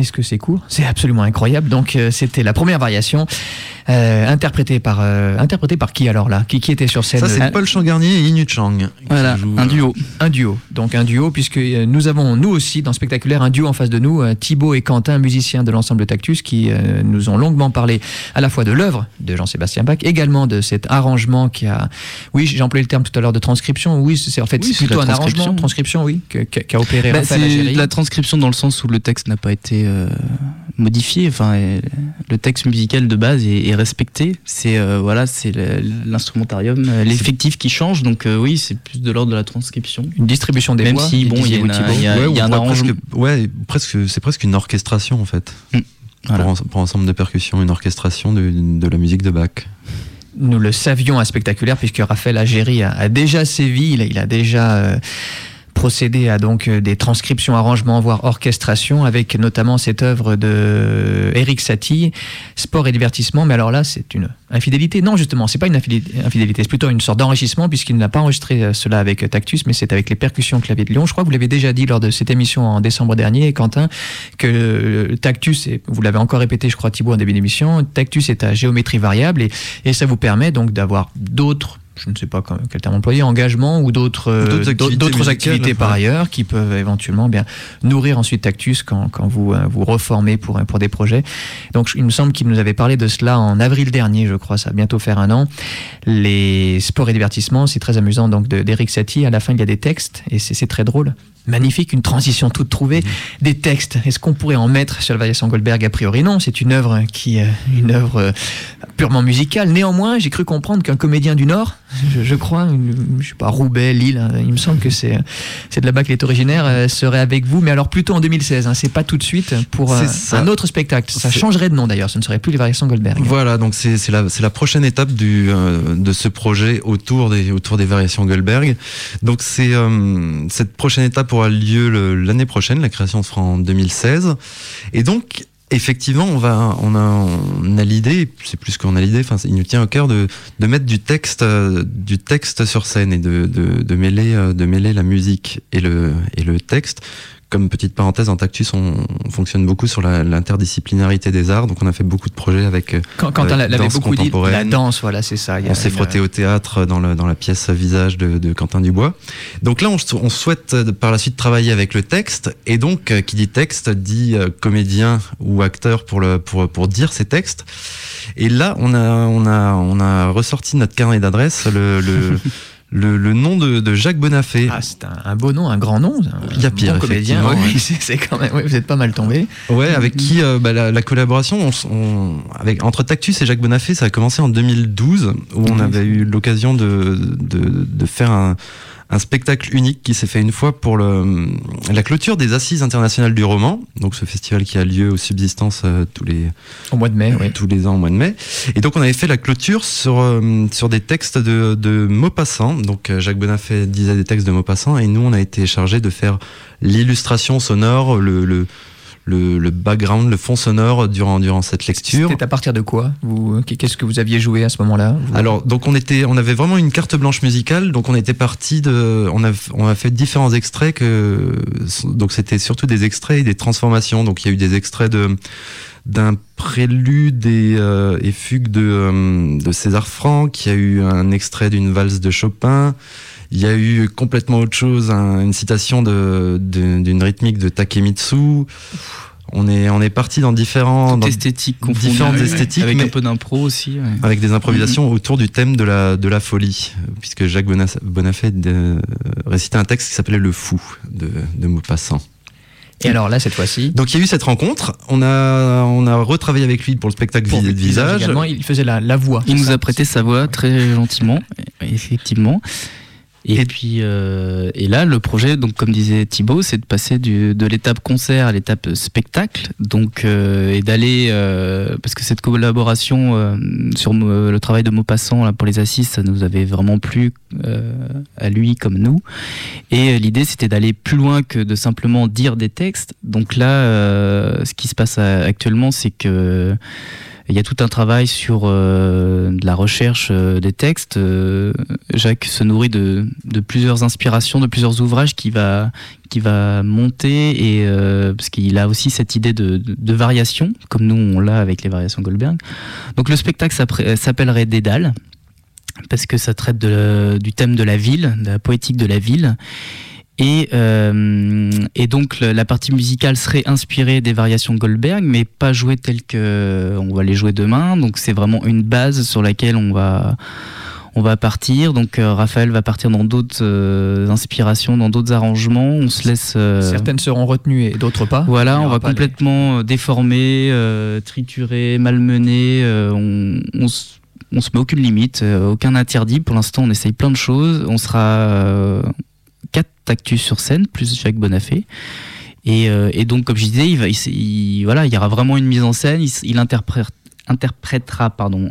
qu'est-ce que c'est court, c'est absolument incroyable. Donc c'était la première variation interprétée par qui alors là, qui était sur scène? Ça c'est Paul Changarnier et Inu Chang. Voilà, un duo. Donc un duo, puisque nous avons nous aussi dans Spectaculaire un duo en face de nous, Thibaut et Quentin, musiciens de l'ensemble Tactus, qui nous ont longuement parlé à la fois de l'œuvre de Jean-Sébastien Bach, également de cet arrangement qui a, oui, j'ai employé le terme tout à l'heure de transcription, oui, c'est en fait oui, c'est plutôt un arrangement, transcription, oui, qu'a opéré Raphaël C'est Agéry. de la transcription dans le sens où le texte n'a pas été modifié, enfin le texte musical de base est respecté, c'est c'est l'instrumentarium, l'effectif qui change, donc oui, c'est plus de l'ordre de la transcription. Une distribution des même voix, si bon, il y a un arrangement. C'est presque une orchestration en fait. Voilà. Pour ensemble de percussions, une orchestration de la musique de Bach. Nous le savions à Spectaculaire, puisque Raphaël Agéry a déjà sévi, il a déjà procédé à donc des transcriptions, arrangements, voire orchestration, avec notamment cette œuvre de Éric Satie, Sport et divertissement. Mais alors là, c'est une infidélité. Non, justement, c'est pas une infidélité, c'est plutôt une sorte d'enrichissement, puisqu'il n'a pas enregistré cela avec Tactus, mais c'est avec les percussions clavier de Lyon. Je crois que vous l'avez déjà dit lors de cette émission en décembre dernier, Quentin, que Tactus, et vous l'avez encore répété, je crois, Thibaut, en début d'émission, Tactus est à géométrie variable, et ça vous permet donc d'avoir d'autres, je ne sais pas quel terme employer, engagement ou d'autres activités par ailleurs qui peuvent éventuellement bien nourrir ensuite Tactus quand vous vous reformez pour des projets. Donc il me semble qu'il nous avait parlé de cela en avril dernier, je crois, ça va bientôt faire 1 an. Les sports et divertissements, c'est très amusant, donc d'Éric Satie. À la fin, il y a des textes et c'est très drôle. Magnifique, une transition toute trouvée. Des textes, est-ce qu'on pourrait en mettre sur la variation Goldberg? A priori non, c'est une œuvre purement musicale. Néanmoins, j'ai cru comprendre qu'un comédien du Nord, je crois, je sais pas, Roubaix, Lille, il me semble que c'est de là-bas qu'il est originaire, serait avec vous, mais alors plutôt en 2016, c'est pas tout de suite, pour un autre spectacle. Ça changerait de nom d'ailleurs, ce ne serait plus les variations Goldberg. Voilà, donc c'est la prochaine étape de ce projet autour des variations Goldberg. Donc cette prochaine étape aura lieu l'année prochaine, la création se fera en 2016, et donc effectivement on a l'idée, c'est plus qu'on a l'idée, enfin il nous tient au cœur de mettre du texte sur scène et de mêler la musique et le texte. Comme petite parenthèse, en Tactus, on fonctionne beaucoup sur l'interdisciplinarité des arts, donc on a fait beaucoup de projets avec Quentin l'avait beaucoup dit, la danse, voilà, c'est ça. On s'est frotté au théâtre dans la pièce Visage de Quentin Dubois. Donc là, on souhaite par la suite travailler avec le texte, et donc qui dit texte dit comédien ou acteur pour dire ces textes. Et là, on a ressorti notre carnet d'adresses, le nom de Jacques Bonafé. Ah, c'est un beau nom, un grand nom. Il y a pire, bon comédien. Oui, c'est quand même, vous êtes pas mal tombé. Ouais, avec qui la collaboration entre Tactus et Jacques Bonafé, ça a commencé en 2012, où on avait eu l'occasion de faire un spectacle unique qui s'est fait une fois pour la clôture des Assises internationales du roman, donc ce festival qui a lieu aux Subsistances au mois de mai, tous les ans au mois de mai. Et donc on avait fait la clôture sur des textes de Maupassant. Donc Jacques Bonafé disait des textes de Maupassant, et nous on a été chargés de faire l'illustration sonore, le background, le fond sonore durant cette lecture. C'était à partir de quoi? Qu'est-ce que vous aviez joué à ce moment-là? Alors, donc on avait vraiment une carte blanche musicale, donc on était parti on a fait différents extraits donc c'était surtout des extraits et des transformations. Donc il y a eu des extraits d'un prélude et fugue de César Franck, il y a eu un extrait d'une valse de Chopin. Il y a eu complètement autre chose, une citation d'une rythmique de Takemitsu. On est parti dans différentes esthétiques, avec un peu d'impro aussi. Ouais. Avec des improvisations autour du thème de la folie, puisque Jacques Bonafé récitait un texte qui s'appelait Le Fou de Maupassant. Et alors là, cette fois-ci, donc il y a eu cette rencontre. On a retravaillé avec lui pour le spectacle Visage. Également, il faisait la voix. Il nous a prêté sa voix très gentiment, effectivement. Et puis et là le projet, donc comme disait Thibaut, c'est de passer de l'étape concert à l'étape spectacle, donc et d'aller parce que cette collaboration sur le travail de Maupassant là, pour les Assises, ça nous avait vraiment plu à lui comme nous, et l'idée c'était d'aller plus loin que de simplement dire des textes. Donc là ce qui se passe actuellement, c'est que Il y a tout un travail sur de la recherche des textes. Jacques se nourrit de plusieurs inspirations, de plusieurs ouvrages qui va monter, et parce qu'il a aussi cette idée de variation, comme nous on l'a avec les variations Goldberg. Donc le spectacle s'appellerait Dédale, parce que ça traite du thème de la ville, de la poétique de la ville. Et donc la partie musicale serait inspirée des variations Goldberg, mais pas jouée telles que on va les jouer demain. Donc c'est vraiment une base sur laquelle on va partir. Donc Raphaël va partir dans d'autres inspirations, dans d'autres arrangements. On se laisse. Certaines seront retenues et d'autres pas. Voilà, on va complètement déformer, triturer, malmener. On se met aucune limite, aucun interdit. Pour l'instant, on essaye plein de choses. On sera 4 Tactus sur scène, plus Jacques Bonafé. Et donc, comme je disais, il y aura vraiment une mise en scène. Il interprétera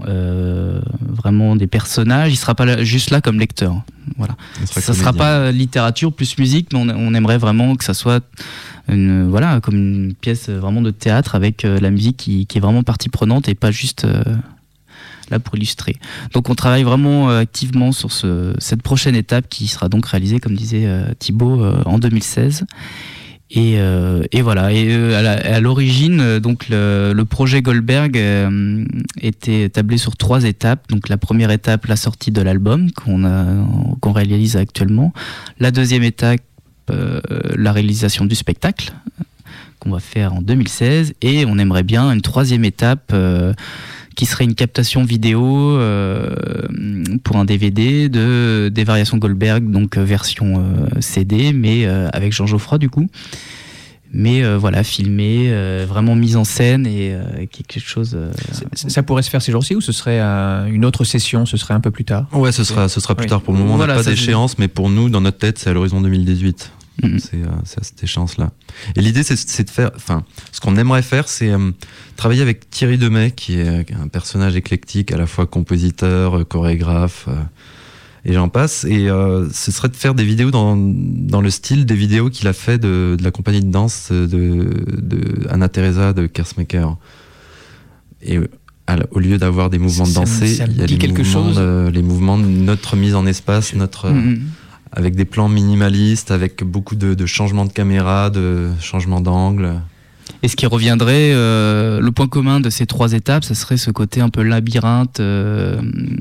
vraiment des personnages. Il sera pas juste là comme lecteur. Voilà. Ça sera pas littérature plus musique, mais on aimerait vraiment que ça soit comme une pièce vraiment de théâtre avec la musique qui est vraiment partie prenante et pas juste là pour illustrer. Donc on travaille vraiment activement sur cette prochaine étape qui sera donc réalisée, comme disait Thibaut, en 2016. Et voilà. Et à l'origine, donc le projet Goldberg était tablé sur 3 étapes. Donc la première étape, la sortie de l'album qu'on réalise actuellement. La deuxième étape, la réalisation du spectacle qu'on va faire en 2016. Et on aimerait bien une 3e étape qui serait une captation vidéo pour un DVD des variations Goldberg, donc version CD, mais avec Jean Geoffroy du coup. Mais filmé, vraiment mise en scène et quelque chose. Ça pourrait se faire ces jours-ci, ou ce serait une autre session, ce serait un peu plus tard? Ouais, ce sera plus tard. Pour le moment, on n'a pas d'échéance, mais pour nous, dans notre tête, c'est à l'horizon 2018. C'est à cette échéance-là. Et l'idée, c'est de faire. Enfin, ce qu'on aimerait faire, c'est travailler avec Thierry Demey, qui est un personnage éclectique, à la fois compositeur, chorégraphe, et j'en passe. Et ce serait de faire des vidéos dans le style des vidéos qu'il a fait de la compagnie de danse de Anna Teresa de Kersmaker. Et au lieu d'avoir des mouvements de danser, il y a les mouvements de notre mise en espace, avec des plans minimalistes, avec beaucoup de changements de caméra, de changements d'angle. Et ce qui reviendrait, le point commun de ces 3 étapes, ce serait ce côté un peu labyrinthe, le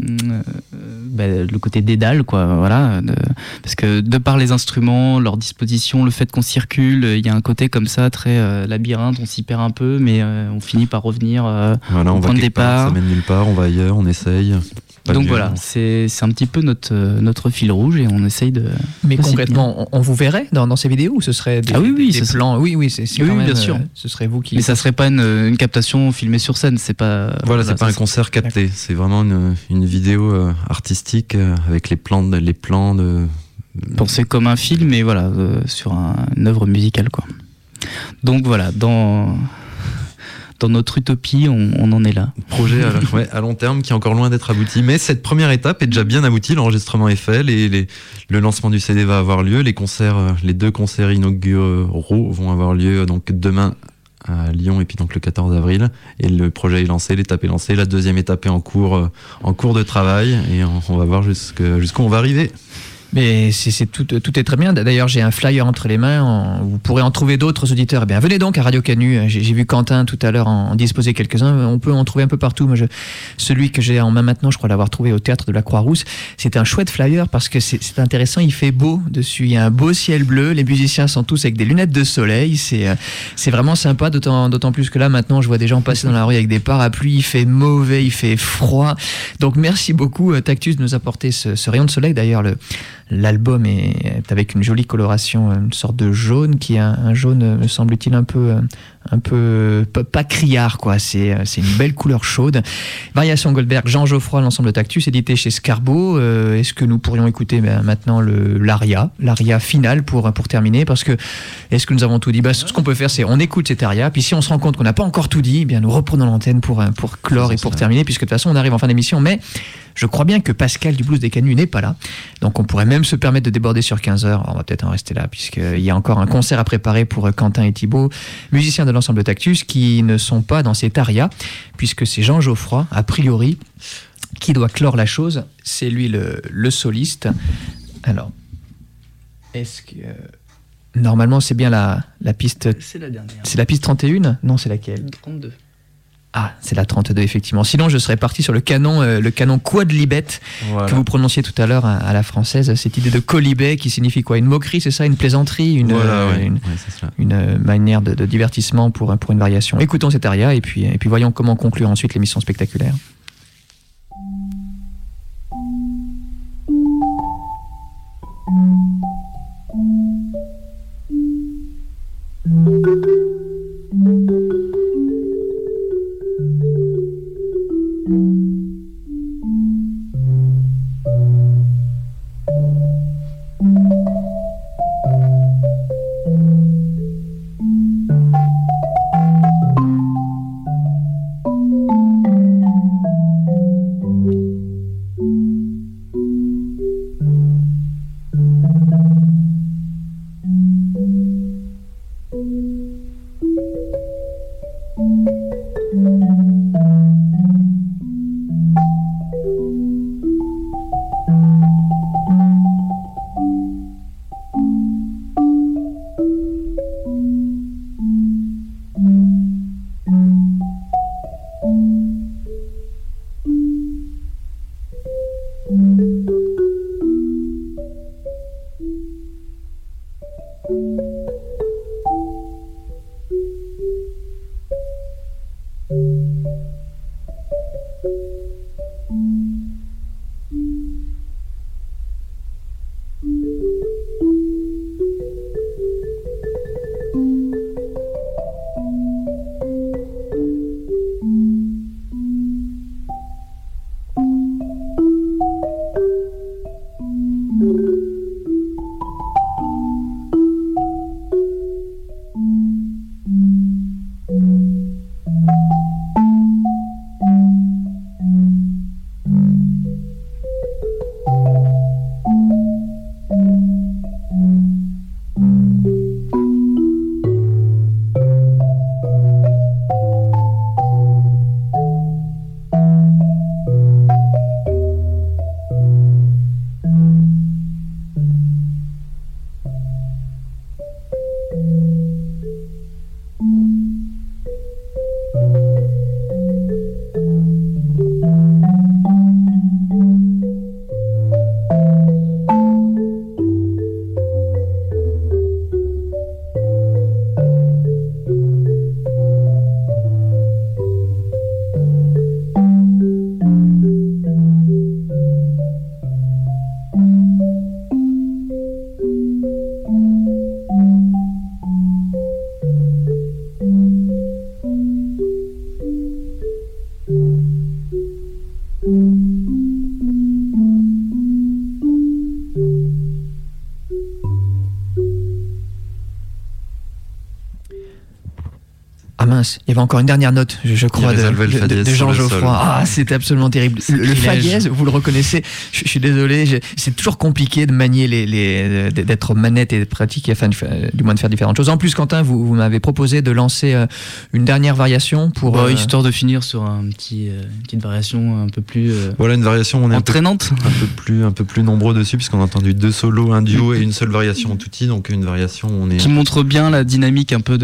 côté dédale, quoi. Voilà, parce que de par les instruments, leur disposition, le fait qu'on circule, il y a un côté comme ça très labyrinthe. On s'y perd un peu, mais on finit par revenir au point de départ. Ça mène nulle part, on va ailleurs, on essaye. Donc voilà, c'est un petit peu notre fil rouge, et on essaye de. Mais concrètement, on vous verrait dans ces vidéos, ou ce serait des plans? Oui, c'est quand même, bien sûr. Ce serait vous qui. Mais ça serait pas une captation filmée sur scène, c'est pas. Voilà, c'est pas un concert capté, c'est vraiment une vidéo artistique avec les plans de. Pensé comme un film, mais voilà, sur une œuvre musicale, quoi. Donc voilà, dans notre utopie, on en est là. Projet à long terme qui est encore loin d'être abouti. Mais cette première étape est déjà bien aboutie. L'enregistrement est fait, le lancement du CD va avoir lieu. Les 2 concerts inauguraux vont avoir lieu donc demain à Lyon et puis donc le 14 avril. Et le projet est lancé, l'étape est lancée. La 2e étape est en cours de travail, et on va voir jusqu'où on va arriver. Mais tout est très bien. D'ailleurs, j'ai un flyer entre les mains. Vous pourrez en trouver d'autres auditeurs. Eh bien, venez donc à Radio Canu. J'ai vu Quentin tout à l'heure en disposer quelques-uns. On peut en trouver un peu partout. Moi, celui que j'ai en main maintenant, je crois l'avoir trouvé au théâtre de la Croix-Rousse. C'est un chouette flyer parce que c'est intéressant. Il fait beau dessus. Il y a un beau ciel bleu. Les musiciens sont tous avec des lunettes de soleil. C'est vraiment sympa. D'autant plus que là, maintenant, je vois des gens passer dans la rue avec des parapluies. Il fait mauvais, il fait froid. Donc, merci beaucoup, Tactus, de nous apporter ce rayon de soleil. D'ailleurs, l'album est avec une jolie coloration, une sorte de jaune qui est un jaune, me semble-t-il, un peu pas criard, quoi. C'est une belle couleur chaude. Variation Goldberg, Jean Geoffroy, l'ensemble de Tactus, édité chez Scarbeau. Est-ce que nous pourrions écouter maintenant l'aria finale pour terminer? Parce que est-ce que nous avons tout dit? Ce qu'on peut faire, c'est on écoute cet aria, puis si on se rend compte qu'on n'a pas encore tout dit, nous reprenons l'antenne pour clore et pour terminer, puisque de toute façon on arrive en fin d'émission. Mais je crois bien que Pascal du Blues des Canuts n'est pas là, donc on pourrait même se permettre de déborder sur 15h. On va peut-être en rester là, puisqu'il y a encore un concert à préparer pour Quentin et Thibaut, musiciens de de l'ensemble Tactus qui ne sont pas dans cet aria, puisque c'est Jean Geoffroy, a priori, qui doit clore la chose. C'est lui le soliste. Alors, est-ce que... Normalement, c'est bien la piste... C'est la dernière. C'est la piste 31 ? Non, c'est laquelle ? 32. Ah, c'est la 32, effectivement. Sinon, je serais parti sur le canon quadlibet, Voilà. que vous prononciez tout à l'heure à la française. Cette idée de colibet qui signifie quoi ? Une moquerie, c'est ça ? Une plaisanterie ? Voilà, ouais. Ouais, c'est ça. Une manière de divertissement pour une variation. Écoutons cet aria et puis voyons comment conclure ensuite l'émission spectaculaire. Ah mince, il y avait encore une dernière note, je crois, de Jean Geoffroy. Ah, c'était absolument terrible. Le fa dièse, vous le reconnaissez, je suis désolé, c'est toujours compliqué de manier d'être manette et de pratiquer, enfin, du moins de faire différentes choses. En plus, Quentin, vous m'avez proposé de lancer une dernière variation pour... histoire de finir sur une petite variation un peu plus voilà, une variation, on est entraînante. un peu plus nombreux dessus, puisqu'on a entendu 2 solos, un duo et une seule variation en tutti, donc une variation, on est... Qui montre bien la dynamique un peu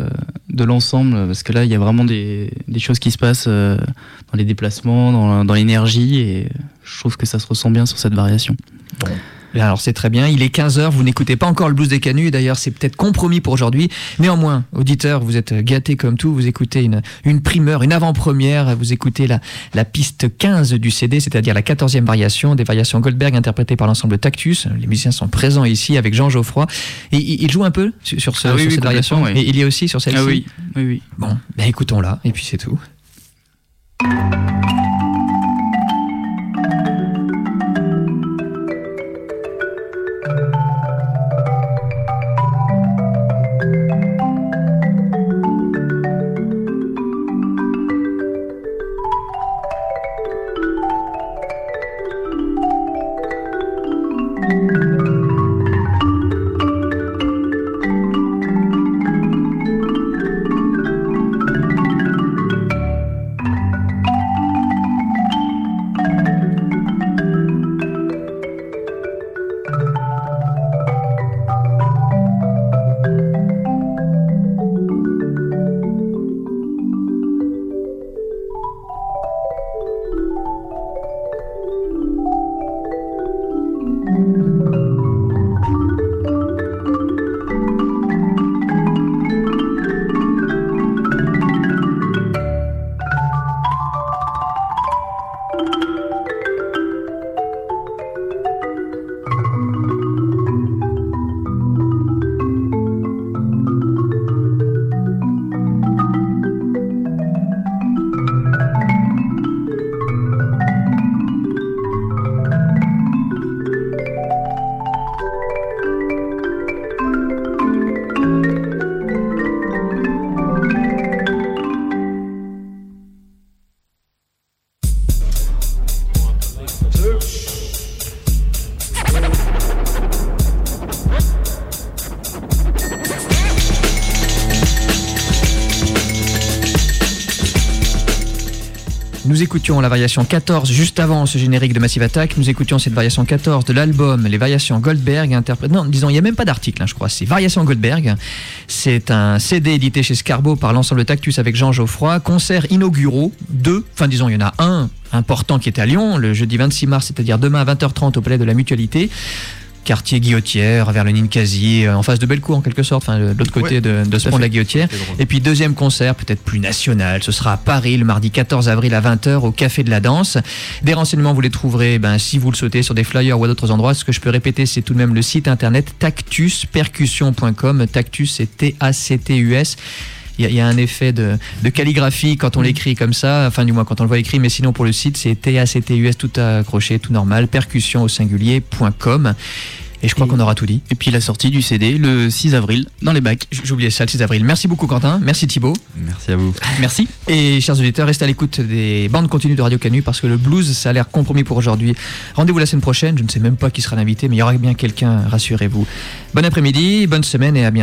de l'ensemble, parce que là il y a vraiment des choses qui se passent dans les déplacements, dans l'énergie, et je trouve que ça se ressent bien sur cette variation. Bon. Alors c'est très bien, il est 15h, vous n'écoutez pas encore le Blues des Canuts, d'ailleurs c'est peut-être compromis pour aujourd'hui. Néanmoins, auditeurs, vous êtes gâtés comme tout, vous écoutez une primeur, une avant-première, vous écoutez la piste 15 du CD, c'est-à-dire la 14e variation, des variations Goldberg interprétées par l'ensemble Tactus. Les musiciens sont présents ici avec Jean Geoffroy. Et il joue un peu sur cette variation, oui. Et il y a aussi sur celle-ci. Ah oui, oui, oui. Bon, ben écoutons-la, et puis c'est tout. Nous écoutions la variation 14 juste avant ce générique de Massive Attack. Nous écoutions cette variation 14 de l'album Les Variations Goldberg. Non, disons, il n'y a même pas d'article, je crois. C'est Variations Goldberg. C'est un CD édité chez Scarbo par l'ensemble Tactus avec Jean Geoffroy. Concerts inauguraux, il y en a un important qui est à Lyon, le jeudi 26 mars, c'est-à-dire demain à 20h30 au Palais de la Mutualité. Quartier Guillotière, vers le Ninkasi, en face de Bellecour en quelque sorte, de l'autre côté de ce pont de la Guillotière. Et puis deuxième concert, peut-être plus national, ce sera à Paris le mardi 14 avril à 20h au Café de la Danse. Des renseignements vous les trouverez, si vous le souhaitez, sur des flyers ou à d'autres endroits. Ce que je peux répéter, c'est tout de même le site internet tactuspercussion.com. Tactus, c'est T-A-C-T-U-S. Il y a un effet de calligraphie quand on l'écrit comme ça, du moins quand on le voit écrit, mais sinon pour le site c'est TACTUS tout accroché, tout normal, percussion au singulier.com. Et je crois qu'on aura tout dit. Et puis la sortie du CD le 6 avril dans les bacs. J'oubliais ça, le 6 avril. Merci beaucoup Quentin, merci Thibaut. Merci à vous. Merci. Et chers auditeurs, restez à l'écoute des bandes continues de Radio Canu parce que le blues, ça a l'air compromis pour aujourd'hui. Rendez-vous la semaine prochaine, je ne sais même pas qui sera l'invité, mais il y aura bien quelqu'un, rassurez-vous. Bon après-midi, bonne semaine et à bientôt.